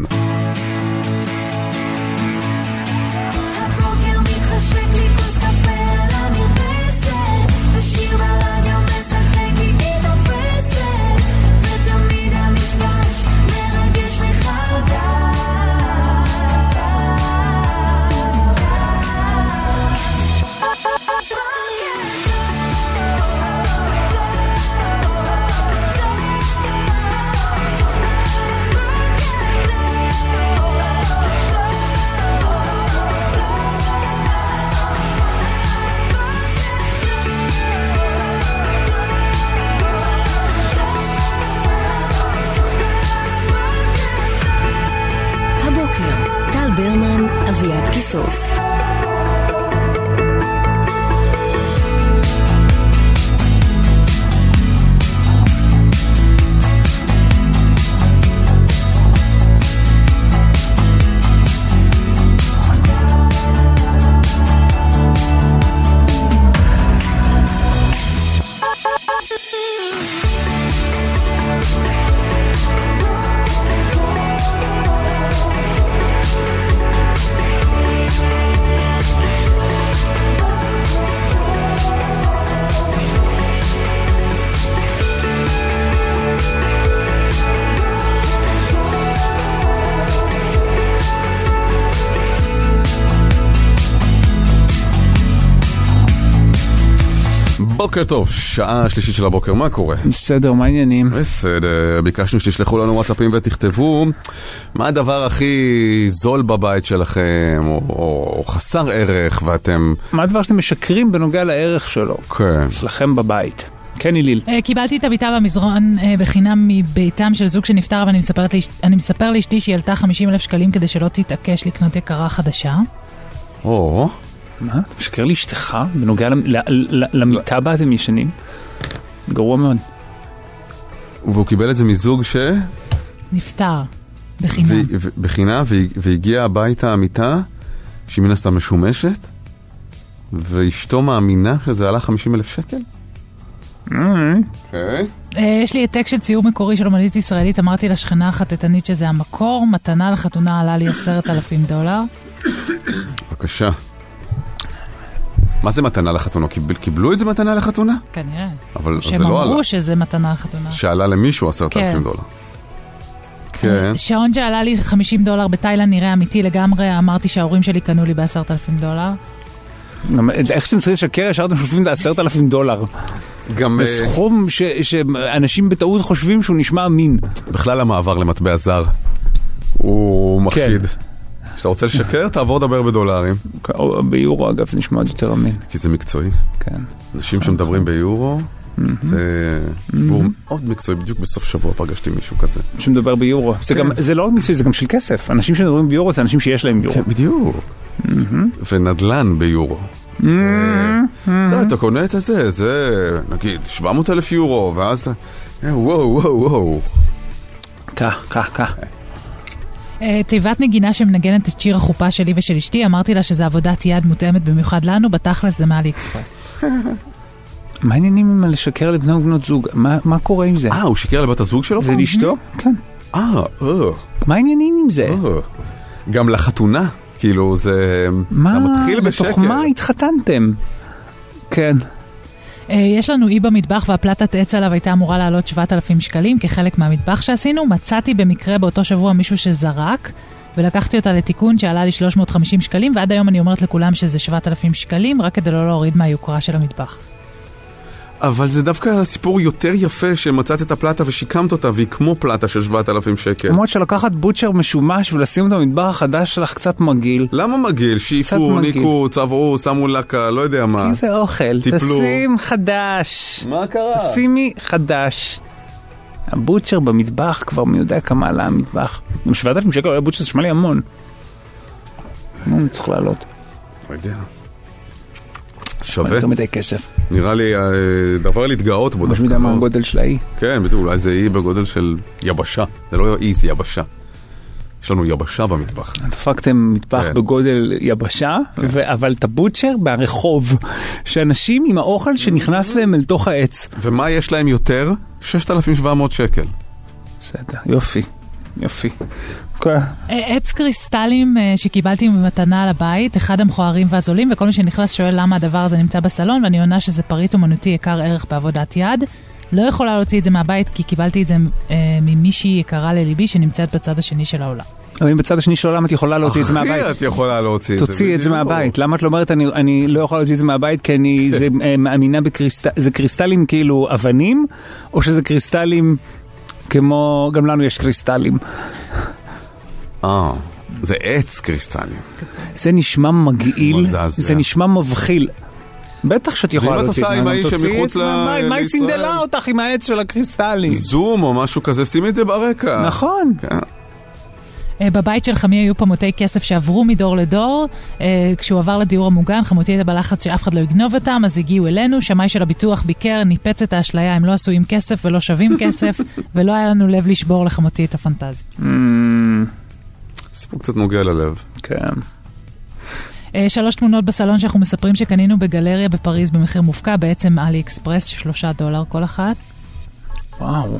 בוקר טוב, שעה שלישית של הבוקר, מה קורה? בסדר, מה העניינים? בסדר, ביקשנו שתשלחו לנו וואטסאפים ותכתבו מה הדבר הכי זול בבית שלכם, או, או, או חסר ערך, ואתם... מה הדבר שאתם משקרים בנוגע לערך שלו? כן. אצלכם בבית. כן, איליל. קיבלתי את הביתה במזרון בחינם מביתם של זוג שנפטר, ואני מספרת לאש... אני מספר לאשתי שהיא עלתה חמישים אלף שקלים כדי שלא תתעקש לקנות יקרה חדשה. או... מה? אתה משקר לאשתך בנוגע למיטה בה אתם ישנים? גרוע מאוד. והוא קיבל את זה מזוג ש... נפטר. בחינם. בחינם, והגיע הביתה המיטה, שהיא מן הסתם משומשת, ואשתו מאמינה שזה עלה חמישים אלף שקל? יש לי העתק של ציור מקורי של אומנית ישראלית, אמרתי לשכנה החטטנית שזה המקור, מתנה לחתונה עלה לי עשרת אלפים דולר. בבקשה. מה זה מתנה לחתונה? קיבלו את זה מתנה לחתונה? כנראה. אבל זה לא שהם עלה. אמרו שזה מתנה לחתונה. שעלה למישהו עשרת אלפים דולר. כן. שעון שעלה לי חמישים דולר בתאילנד נראה אמיתי לגמרי, אמרתי שההורים שלי קנו לי בעשרת אלפים דולר. איך שאתם צריכים לשקר, ישרתם חושבים את עשרת אלפים דולר. גם... בסכום שאנשים בטעות חושבים שהוא נשמע אמין. בכלל המעבר למטבע זר הוא מחשיד. כשאתה רוצה לשקר, תעבור לדבר בדולרים. ביורו, אגב, זה נשמע עוד יותר אמין. כי זה מקצועי. כן. אנשים שמדברים ביורו, זה בור מאוד מקצועי. בדיוק בסוף שבוע פגשתי מישהו כזה. שמדבר ביורו. זה לא רק מקצועי, זה גם של כסף. אנשים שמדברים ביורו, זה אנשים שיש להם יורו. כן, בדיוק. ונדלן ביורו. זה, אתה קונה את זה, זה, נגיד, שבע מאות אלף יורו, ואז אתה, וואו, וואו, וואו. כך, כך, כך. תיבת נגינה שמנגנת את שיר החופה שלי ושל אשתי, אמרתי לה שזה עבודת יד מותאמת במיוחד לנו, בתכלס זה מאלי אקספרס. מה העניינים עם לשקר לבני ובנות זוג? מה קורה עם זה? אה, הוא שקר לבת הזוג שלו? זה לאשתו? כן. אה, אה. מה העניינים עם זה? גם לחתונה, כאילו זה... מה? לתוך מה התחתנתם? כן. יש לנו אי במטבח והפלטת עץ עליו הייתה אמורה לעלות שבעת אלפים שקלים כחלק מהמטבח שעשינו. מצאתי במקרה באותו שבוע מישהו שזרק ולקחתי אותה לתיקון שעלה לי שלוש מאות וחמישים שקלים, ועד היום אני אומרת לכולם שזה שבעת אלפים שקלים רק כדי לא להוריד מהיוקרה של המטבח. אבל זה דווקא סיפור יותר יפה שמצאת את הפלטה ושיקמת אותה והיא כמו פלטה של שבעת אלפים שקל. למרות שלקחת בוטשר משומש ולשים אותו במטבח החדש שלך קצת מגעיל. למה מגעיל? שיפו, ניקו, צבעו, שמו לקה, לא יודע מה. כי זה אוכל. טיפלו. תשים חדש. מה קרה? תשימי חדש. הבוטשר במטבח כבר מי יודע כמה עלה המטבח. עם שבעת אלפים שקל עולה בוטשר, זה שמע לי המון. המון צריך לעלות. לא יודע. שווה. יותר מדי כסף. נראה לי דבר להתגאות בו. משהו יודע מה הגודל של האי. כן, בדיוק, אולי זה אי בגודל של יבשה. זה לא אי, זה יבשה. יש לנו יבשה במטבח. דפקתם מטבח בגודל יבשה, אבל את הבוטשר ברחוב, שאנשים עם האוכל שנכנס להם אל תוך העץ. ומה יש להם יותר? שישת אלפים שבע מאות שקל. בסדר, יופי. יופי. עץ קריסטלים שקיבלתי במתנה על הבית, אחד המכוערים והזולים, וכל מי שנכנס שואל למה הדבר הזה נמצא בסלון, ואני עונה שזה פריט אומנותי יקר ערך בעבודת יד. לא יכולה להוציא את זה מהבית, כי קיבלתי את זה ממישהי יקרה לליבי שנמצאת בצד השני של העולם. אבל אם בצד השני של העולם את יכולה להוציא את זה מהבית. אחי, את יכולה להוציא את זה. תוציא את זה מהבית. למה את לא אומרת, אני לא יכולה להוציא את זה מהבית, כי אני מאמינה בקריסטלים, זה קריסטלים כאילו אבנים, או שזה קריסטלים כמו, גם לנו יש קריסטלים. אה, זה עץ קריסטלים. זה נשמע מגעיל, זה נשמע מבחיל. בטח שאת יכולה להוציא את זה. ואם את עושה עם האיש שמחוץ לישראל? מה היא סינדלה אותך עם העץ של הקריסטלים? זום או משהו כזה, שימי את זה ברקע. נכון. בבית של חמי היו פמותי כסף שעברו מדור לדור. כשהוא עבר לדיור המוגן, חמותי הייתה בלחץ שאף אחד לא יגנוב אותם, אז הגיעו אלינו, שמאי של הביטוח ביקר, ניפץ את האשליה, הם לא עשו עם כסף ולא שווים כסף, ולא היה לנו לב לשבור לחמותי את הפנטזיה. סיפור קצת נוגע ללב. כן. שלוש תמונות בסלון שאנחנו מספרים שקנינו בגלריה בפריז במחיר מופקע, בעצם אלי אקספרס, שלושה דולר כל אחת. וואו.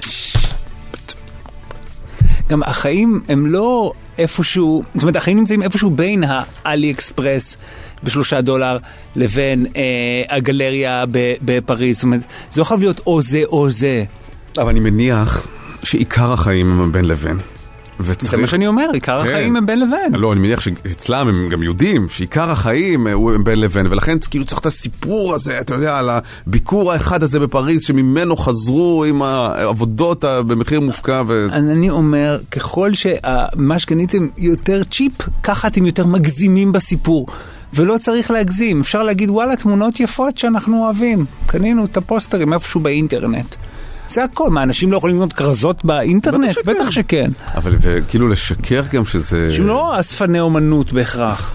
גם החיים הם לא איפשהו, זאת אומרת, החיים נמצאים איפשהו בין האלי אקספרס בשלושה דולר לבין אה, הגלריה בפריז. זאת אומרת, זה לא חייב להיות או זה או זה. אבל אני מניח שעיקר החיים הם בין לבין. וצריך... זה מה שאני אומר, עיקר כן. החיים הם בין לבין. לא, אני מניח שאצלם הם גם יודעים שעיקר החיים הם בין לבין, ולכן כאילו צריך את הסיפור הזה, אתה יודע, על הביקור האחד הזה בפריז, שממנו חזרו עם העבודות במחיר מופקע. ו... אני אומר, ככל שמה שקניתם יותר צ'יפ, ככה אתם יותר מגזימים בסיפור. ולא צריך להגזים, אפשר להגיד, וואלה, תמונות יפות שאנחנו אוהבים. קנינו את הפוסטרים איפשהו באינטרנט. זה הכל, מה, אנשים לא יכולים לראות כרזות באינטרנט? בטח, בטח שכן. אבל כאילו לשקר גם שזה... שלא אספני אומנות בהכרח.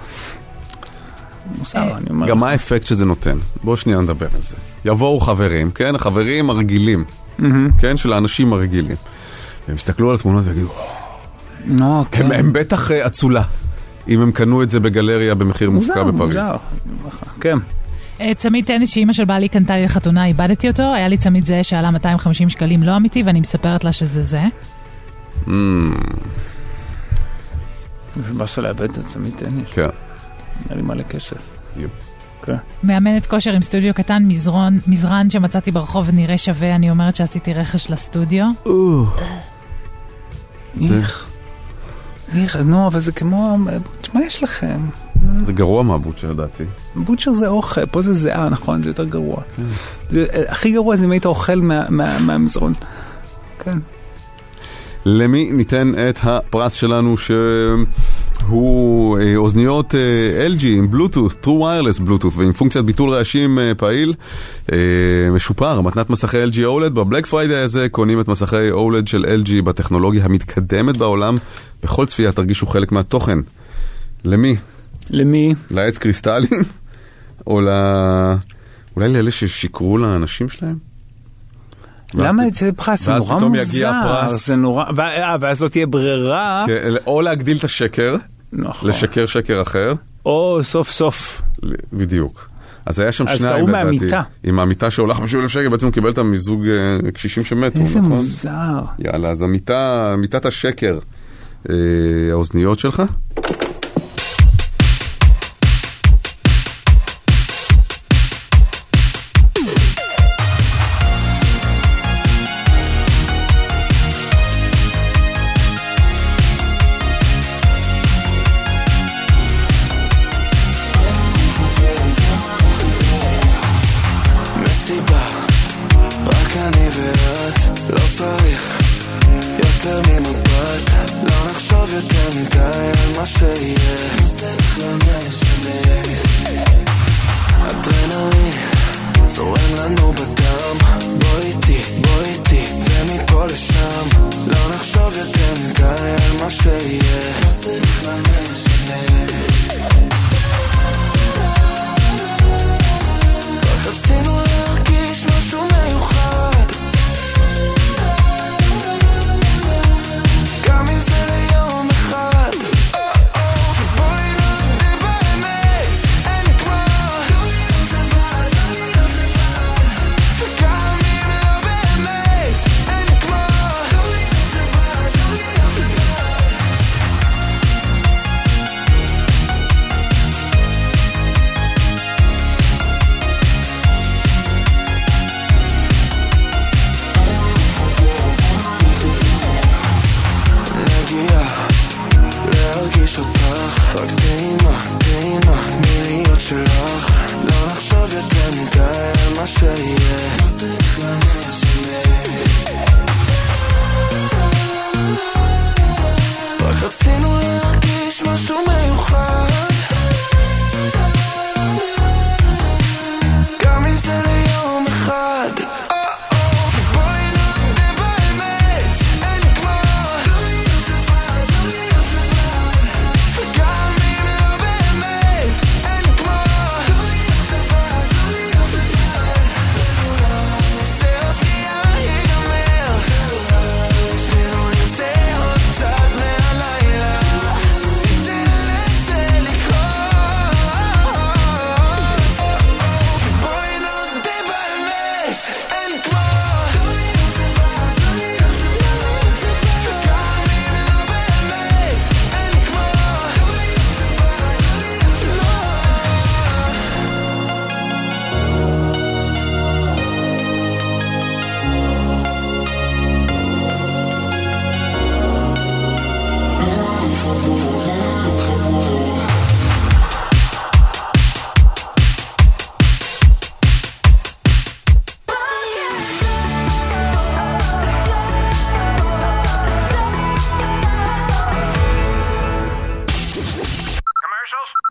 מוסר, אני אומר. גם מה האפקט שזה נותן? בואו שנייה נדבר על זה. יבואו חברים, כן? החברים הרגילים, כן? של האנשים הרגילים. והם הסתכלו על התמונות ויגידו, לא, כן. הם בטח אצולה, אם הם קנו את זה בגלריה במחיר מופקע בפריז. מוזר, כן. צמיד טניס שאימא של בעלי קנתה לי לחתונה, איבדתי אותו, היה לי צמיד זה שעלה מאתיים וחמישים שקלים, לא אמיתי, ואני מספרת לה שזה זה. זה בא של לאבד את צמיד טניס. כן. היה לי מלא כסף. כן. מאמנת כושר עם סטודיו קטן, מזרון, מזרן שמצאתי ברחוב ונראה שווה, אני אומרת שעשיתי רכש לסטודיו. איך? איך, נו, אבל זה כמו... מה יש לכם? זה גרוע מהבוטשר, ידעתי. בוטשר זה אוכל, פה זה זהה, נכון? זה יותר גרוע. זה, הכי גרוע זה אם היית אוכל מה, מה, מהמזרון. כן. למי ניתן את הפרס שלנו שהוא אוזניות אל ג'י עם בלוטות', True Wireless בלוטות' ועם פונקציית ביטול רעשים פעיל משופר, מתנת מסכי אל ג'י אולד. בבלק פריידי הזה קונים את מסכי אולד של אל ג'י בטכנולוגיה המתקדמת בעולם. בכל צפייה תרגישו חלק מהתוכן. למי? למי? לעץ קריסטלים? או ל... אולי לאלה ששיקרו לאנשים שלהם? למה את זה פרס? זה נורא מוזר. זה נורא... ואז לא תהיה ברירה. או להגדיל את השקר, לשקר שקר אחר. או סוף סוף. בדיוק. אז היה שם שניים. אז טעו מהמיטה. עם המיטה שעולה חמישים אלף שקל, בעצם הוא קיבל את המזוג קשישים שמתו. איזה מוזר. יאללה, אז המיטה, מיטת השקר, האוזניות שלך?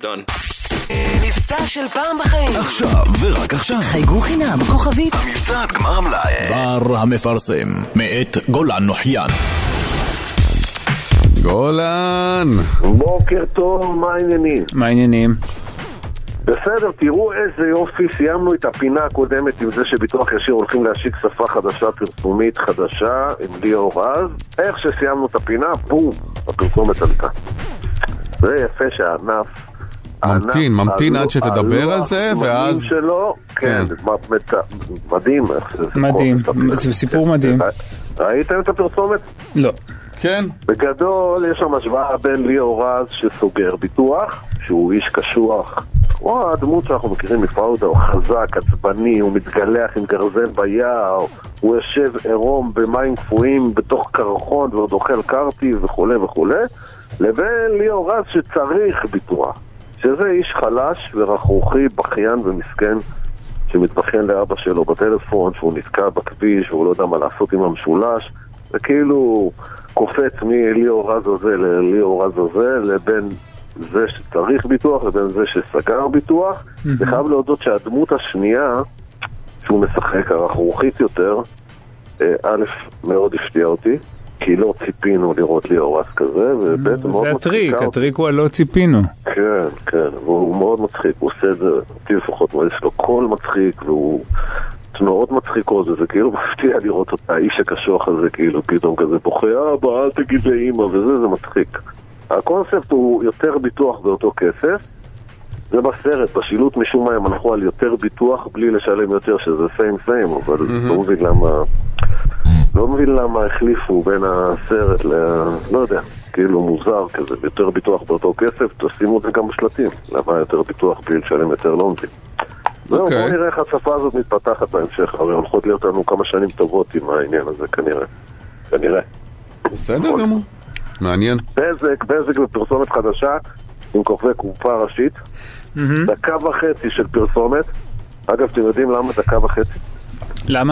מועדון. מבצע של פעם בחיים. עכשיו ורק עכשיו. חייגו חינם, כוכבית. המבצע עד גמר המלאי. בר המפרסם, מאת גולן נוחיין. גולן. בוקר טוב, מה העניינים? מה העניינים? בסדר, תראו איזה יופי, סיימנו את הפינה הקודמת עם זה שביטוח ישיר הולכים להשיק שפה חדשה, פרסומית חדשה עם ליאור רז. איך שסיימנו את הפינה, בום, הפרסומת עלתה. זה יפה שהענף ממתין, ממתין עד שתדבר על זה, ואז... שלו, כן, מדהים. מדהים, זה סיפור מדהים. ראיתם את הפרסומת? לא. כן. בגדול יש שם השוואה בין ליאור רז שסוגר ביטוח, שהוא איש קשוח, כמו הדמות שאנחנו מכירים מפראודה, הוא חזק, עצבני, הוא מתגלח עם גרזן ביער, הוא יושב עירום במים קפואים בתוך קרחון ועוד אוכל קרטי וכו' וכו', לבין ליאור רז שצריך ביטוח, שזה איש חלש ורכרוכי, בכיין ומסכן, שמתבכיין לאבא שלו בטלפון, שהוא נתקע בכביש והוא לא יודע מה לעשות עם המשולש, וכאילו קופץ מליאור רז הזה לליאור רז הזה, לבין זה שצריך ביטוח לבין זה שסגר ביטוח. אני חייב להודות שהדמות השנייה שהוא משחק, הרכרוכית יותר, א', מאוד הפתיע אותי, כי לא ציפינו לראות ליאור רז כזה, וב' זה הטריק, הטריק הוא הלא ציפינו. כן, כן, והוא מאוד מצחיק, הוא עושה את זה, אותי לפחות, יש לו קול מצחיק, והוא מאוד מצחיקות, וזה כאילו מפתיע לראות אותה, האיש הקשוח הזה, כאילו פתאום כזה בוכה, אבא, אל תגיד לאמא, וזה, זה מצחיק. הקונספט הוא יותר ביטוח באותו כסף, זה בסרט, בשילוט משום מה הם הלכו על יותר ביטוח בלי לשלם יותר, שזה סיים סיים, אבל לא מבין למה, לא מבין למה החליפו בין הסרט ל... לא יודע, כאילו מוזר כזה, יותר ביטוח באותו כסף, תשימו את זה גם בשלטים, למה יותר ביטוח בלי לשלם יותר, לא מבין. זהו, בואו נראה איך השפה הזאת מתפתחת בהמשך, הרי הולכות להיות לנו כמה שנים טובות עם העניין הזה, כנראה. כנראה. בסדר גמור. מעניין. בזק, בזק בפרסומת חדשה, עם כוכבי קופה ראשית, דקה וחצי של פרסומת. אגב, אתם יודעים למה דקה וחצי? למה?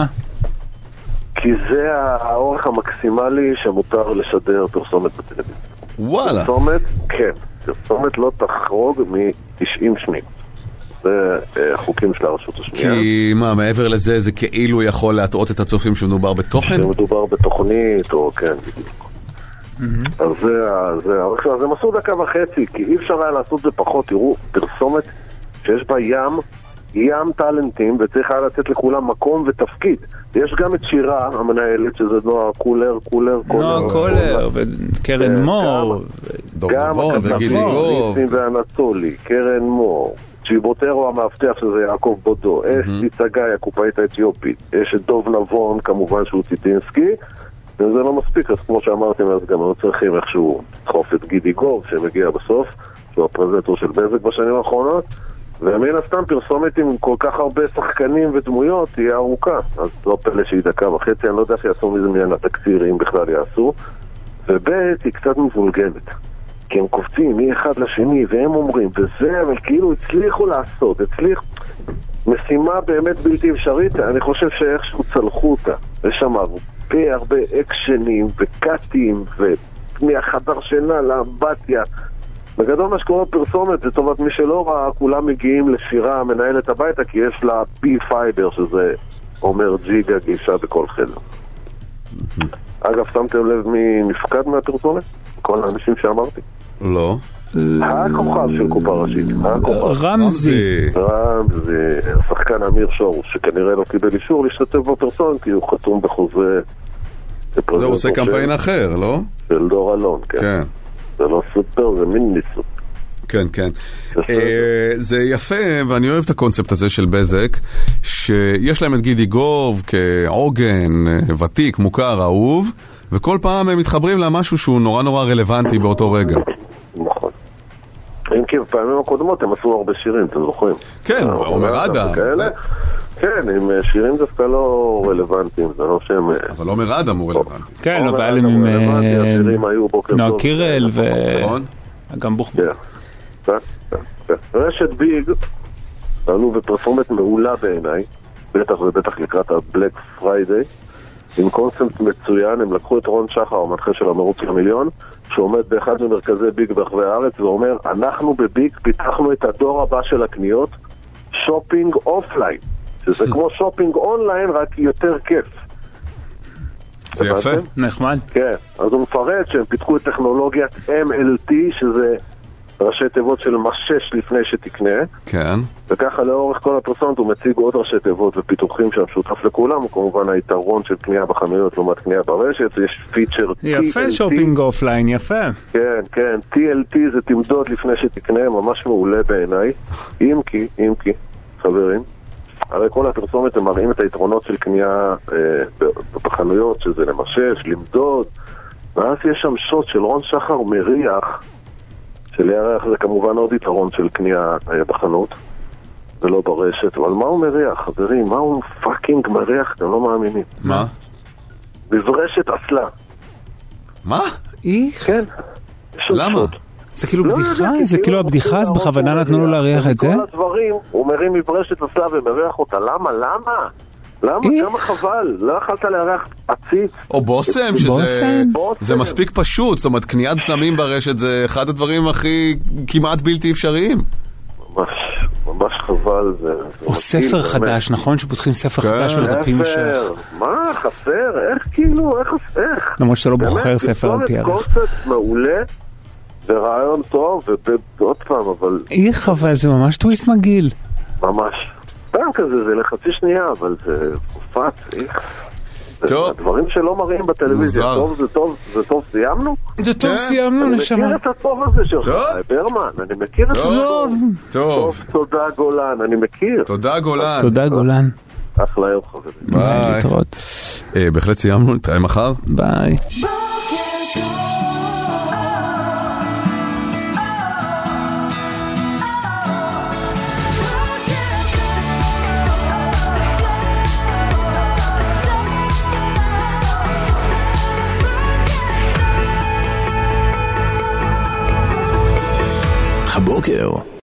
כי זה האורך המקסימלי שמותר לשדר פרסומת בטלוויזיה. וואלה. פרסומת, כן. פרסומת לא תחרוג מ-תשעים שניות. זה חוקים של הרשות השנייה. כי מה, מעבר לזה, זה כאילו יכול להטעות את הצופים שמדובר בתוכן? שמדובר בתוכנית, או כן, בדיוק. אז זה, זה, אז הם עשו דקה וחצי, כי אי אפשר היה לעשות זה פחות. תראו, פרסומת שיש בה ים, ים טלנטים, וצריך היה לתת לכולם מקום ותפקיד. יש גם את שירה, המנהלת, שזה נועה קולר, קולר, נועה קולר, וקרן מור, גם הכתבים, ניסים ואנטולי, קרן מור, צ'יבוטרו המאבטח, שזה יעקב בודו, אסתי צגאי, הקופאית האתיופית, יש את דוב נבון, כמובן שהוא ציטינסקי, וזה לא מספיק, אז כמו שאמרתם, אז גם לא צריכים איכשהו לדחוף את גידי גוב, שמגיע בסוף, שהוא הפרזנטור של בזק בשנים האחרונות, ומן הסתם פרסומת עם כל כך הרבה שחקנים ודמויות תהיה ארוכה, אז לא פלא שהיא דקה וחצי, אני לא יודע איך יעשו מזה מעניין התקציר, אם בכלל יעשו, ובית היא קצת מבולגנת, כי הם קופצים מאחד לשני, והם אומרים, וזה, אבל כאילו הצליחו לעשות, הצליח משימה באמת בלתי אפשרית, אני חושב שאיכשהו צלחו אותה, יש שם הרבה הרבה אקשנים וקאטים, ומהחדר שינה לאמבטיה, בגדול מה שקורה פרסומת, זה טובת מי שלא ראה, כולם מגיעים לשירה מנהלת הביתה, כי יש לה פי פייבר, שזה אומר ג'יגה גישה בכל חדר. אגב, שמתם לב מי נפקד מהפרסומת? כל האנשים שאמרתי. לא. הכוכב של קופה ראשית. רמזי. רמזי, השחקן אמיר שורוש, שכנראה לא קיבל אישור להשתתף בפרסומת, כי הוא חתום בחוזה... זה הוא עושה קמפיין אחר, לא? של דור אלון, כן. כן. זה לא סופר, זה מיני סופר. כן, כן. זה יפה, ואני אוהב את הקונספט הזה של בזק, שיש להם את גידי גוב כעוגן, ותיק, מוכר, אהוב, וכל פעם הם מתחברים למשהו שהוא נורא נורא רלוונטי באותו רגע. נכון. אם כי בפעמים הקודמות הם עשו הרבה שירים, אתם זוכרים? כן, עומר אדם. כן, עם שירים דווקא לא רלוונטיים, זה לא שהם... אבל עומר אדם הוא רלוונטי. כן, אבל הם עם נועה קירל וגם בוחבוק. רשת ביג, עלו בפרסומת מעולה בעיניי, בטח ובטח לקראת הבלק פריידיי, עם קונספט מצוין. הם לקחו את רון שחר, המנחה של המרוץ למיליון, שעומד באחד ממרכזי ביג ברחבי הארץ, ואומר, אנחנו בביג פיתחנו את הדור הבא של הקניות, שופינג אופליין, שזה כמו שופינג אונליין, רק יותר כיף. זה יפה, נחמד. כן, אז הוא מפרט שהם פיתחו את טכנולוגיית אם אל טי, שזה ראשי תיבות של משש לפני שתקנה. כן. וככה לאורך כל הפרסומת הוא מציג עוד ראשי תיבות ופיתוחים שהמשותף לכולם, וכמובן היתרון של קנייה בחנויות לעומת קנייה ברשת, יש פיצ'ר טי אל טי. יפה שופינג אופליין, יפה. כן, כן, טי אל טי זה תמדוד לפני שתקנה, ממש מעולה בעיניי. אם כי, אם כי, חברים, הרי כל הפרסומת הם מראים את היתרונות של קנייה אה, בחנויות, שזה למשש, למדוד, ואז יש שם שוט של רון שחר מריח, שלירח זה כמובן עוד יתרון של קנייה אה, בחנות, ולא ברשת, אבל מה הוא מריח, חברים? מה הוא פאקינג מריח? אתם לא מאמינים. מה? מברשת אסלה. מה? איך? כן. למה? זה כאילו בדיחה? זה כאילו הבדיחה, אז בכוונה נתנו לו להריח את זה? כל הדברים, הוא מרים מברשת אסלה ומריח אותה. למה? למה? למה? כמה חבל? לא יכלת להריח עציץ. או בוסם, שזה מספיק פשוט. זאת אומרת, קניית בשמים ברשת זה אחד הדברים הכי כמעט בלתי אפשריים. ממש, ממש חבל. או ספר חדש, נכון שפותחים ספר חדש ולדפים משך. מה? חסר? איך כאילו? איך? למרות שאתה לא בוחר ספר על פי ערך. באמת, קונספט מעולה. זה רעיון טוב, ועוד פעם, אבל... איך, אבל זה ממש טוויסט מגעיל. ממש. פעם כזה, זה לחצי שנייה, אבל זה מופץ, איך... טוב. הדברים שלא מראים בטלוויזיה, טוב, זה טוב, זה טוב, סיימנו? זה טוב, סיימנו, נשמה. אני מכיר את הטוב הזה שלך, ברמן, אני מכיר את טוב. טוב, תודה גולן, אני מכיר. תודה גולן. תודה גולן. אחלה יום חברים. ביי. בהחלט סיימנו, נתראה מחר. ביי. הבוקר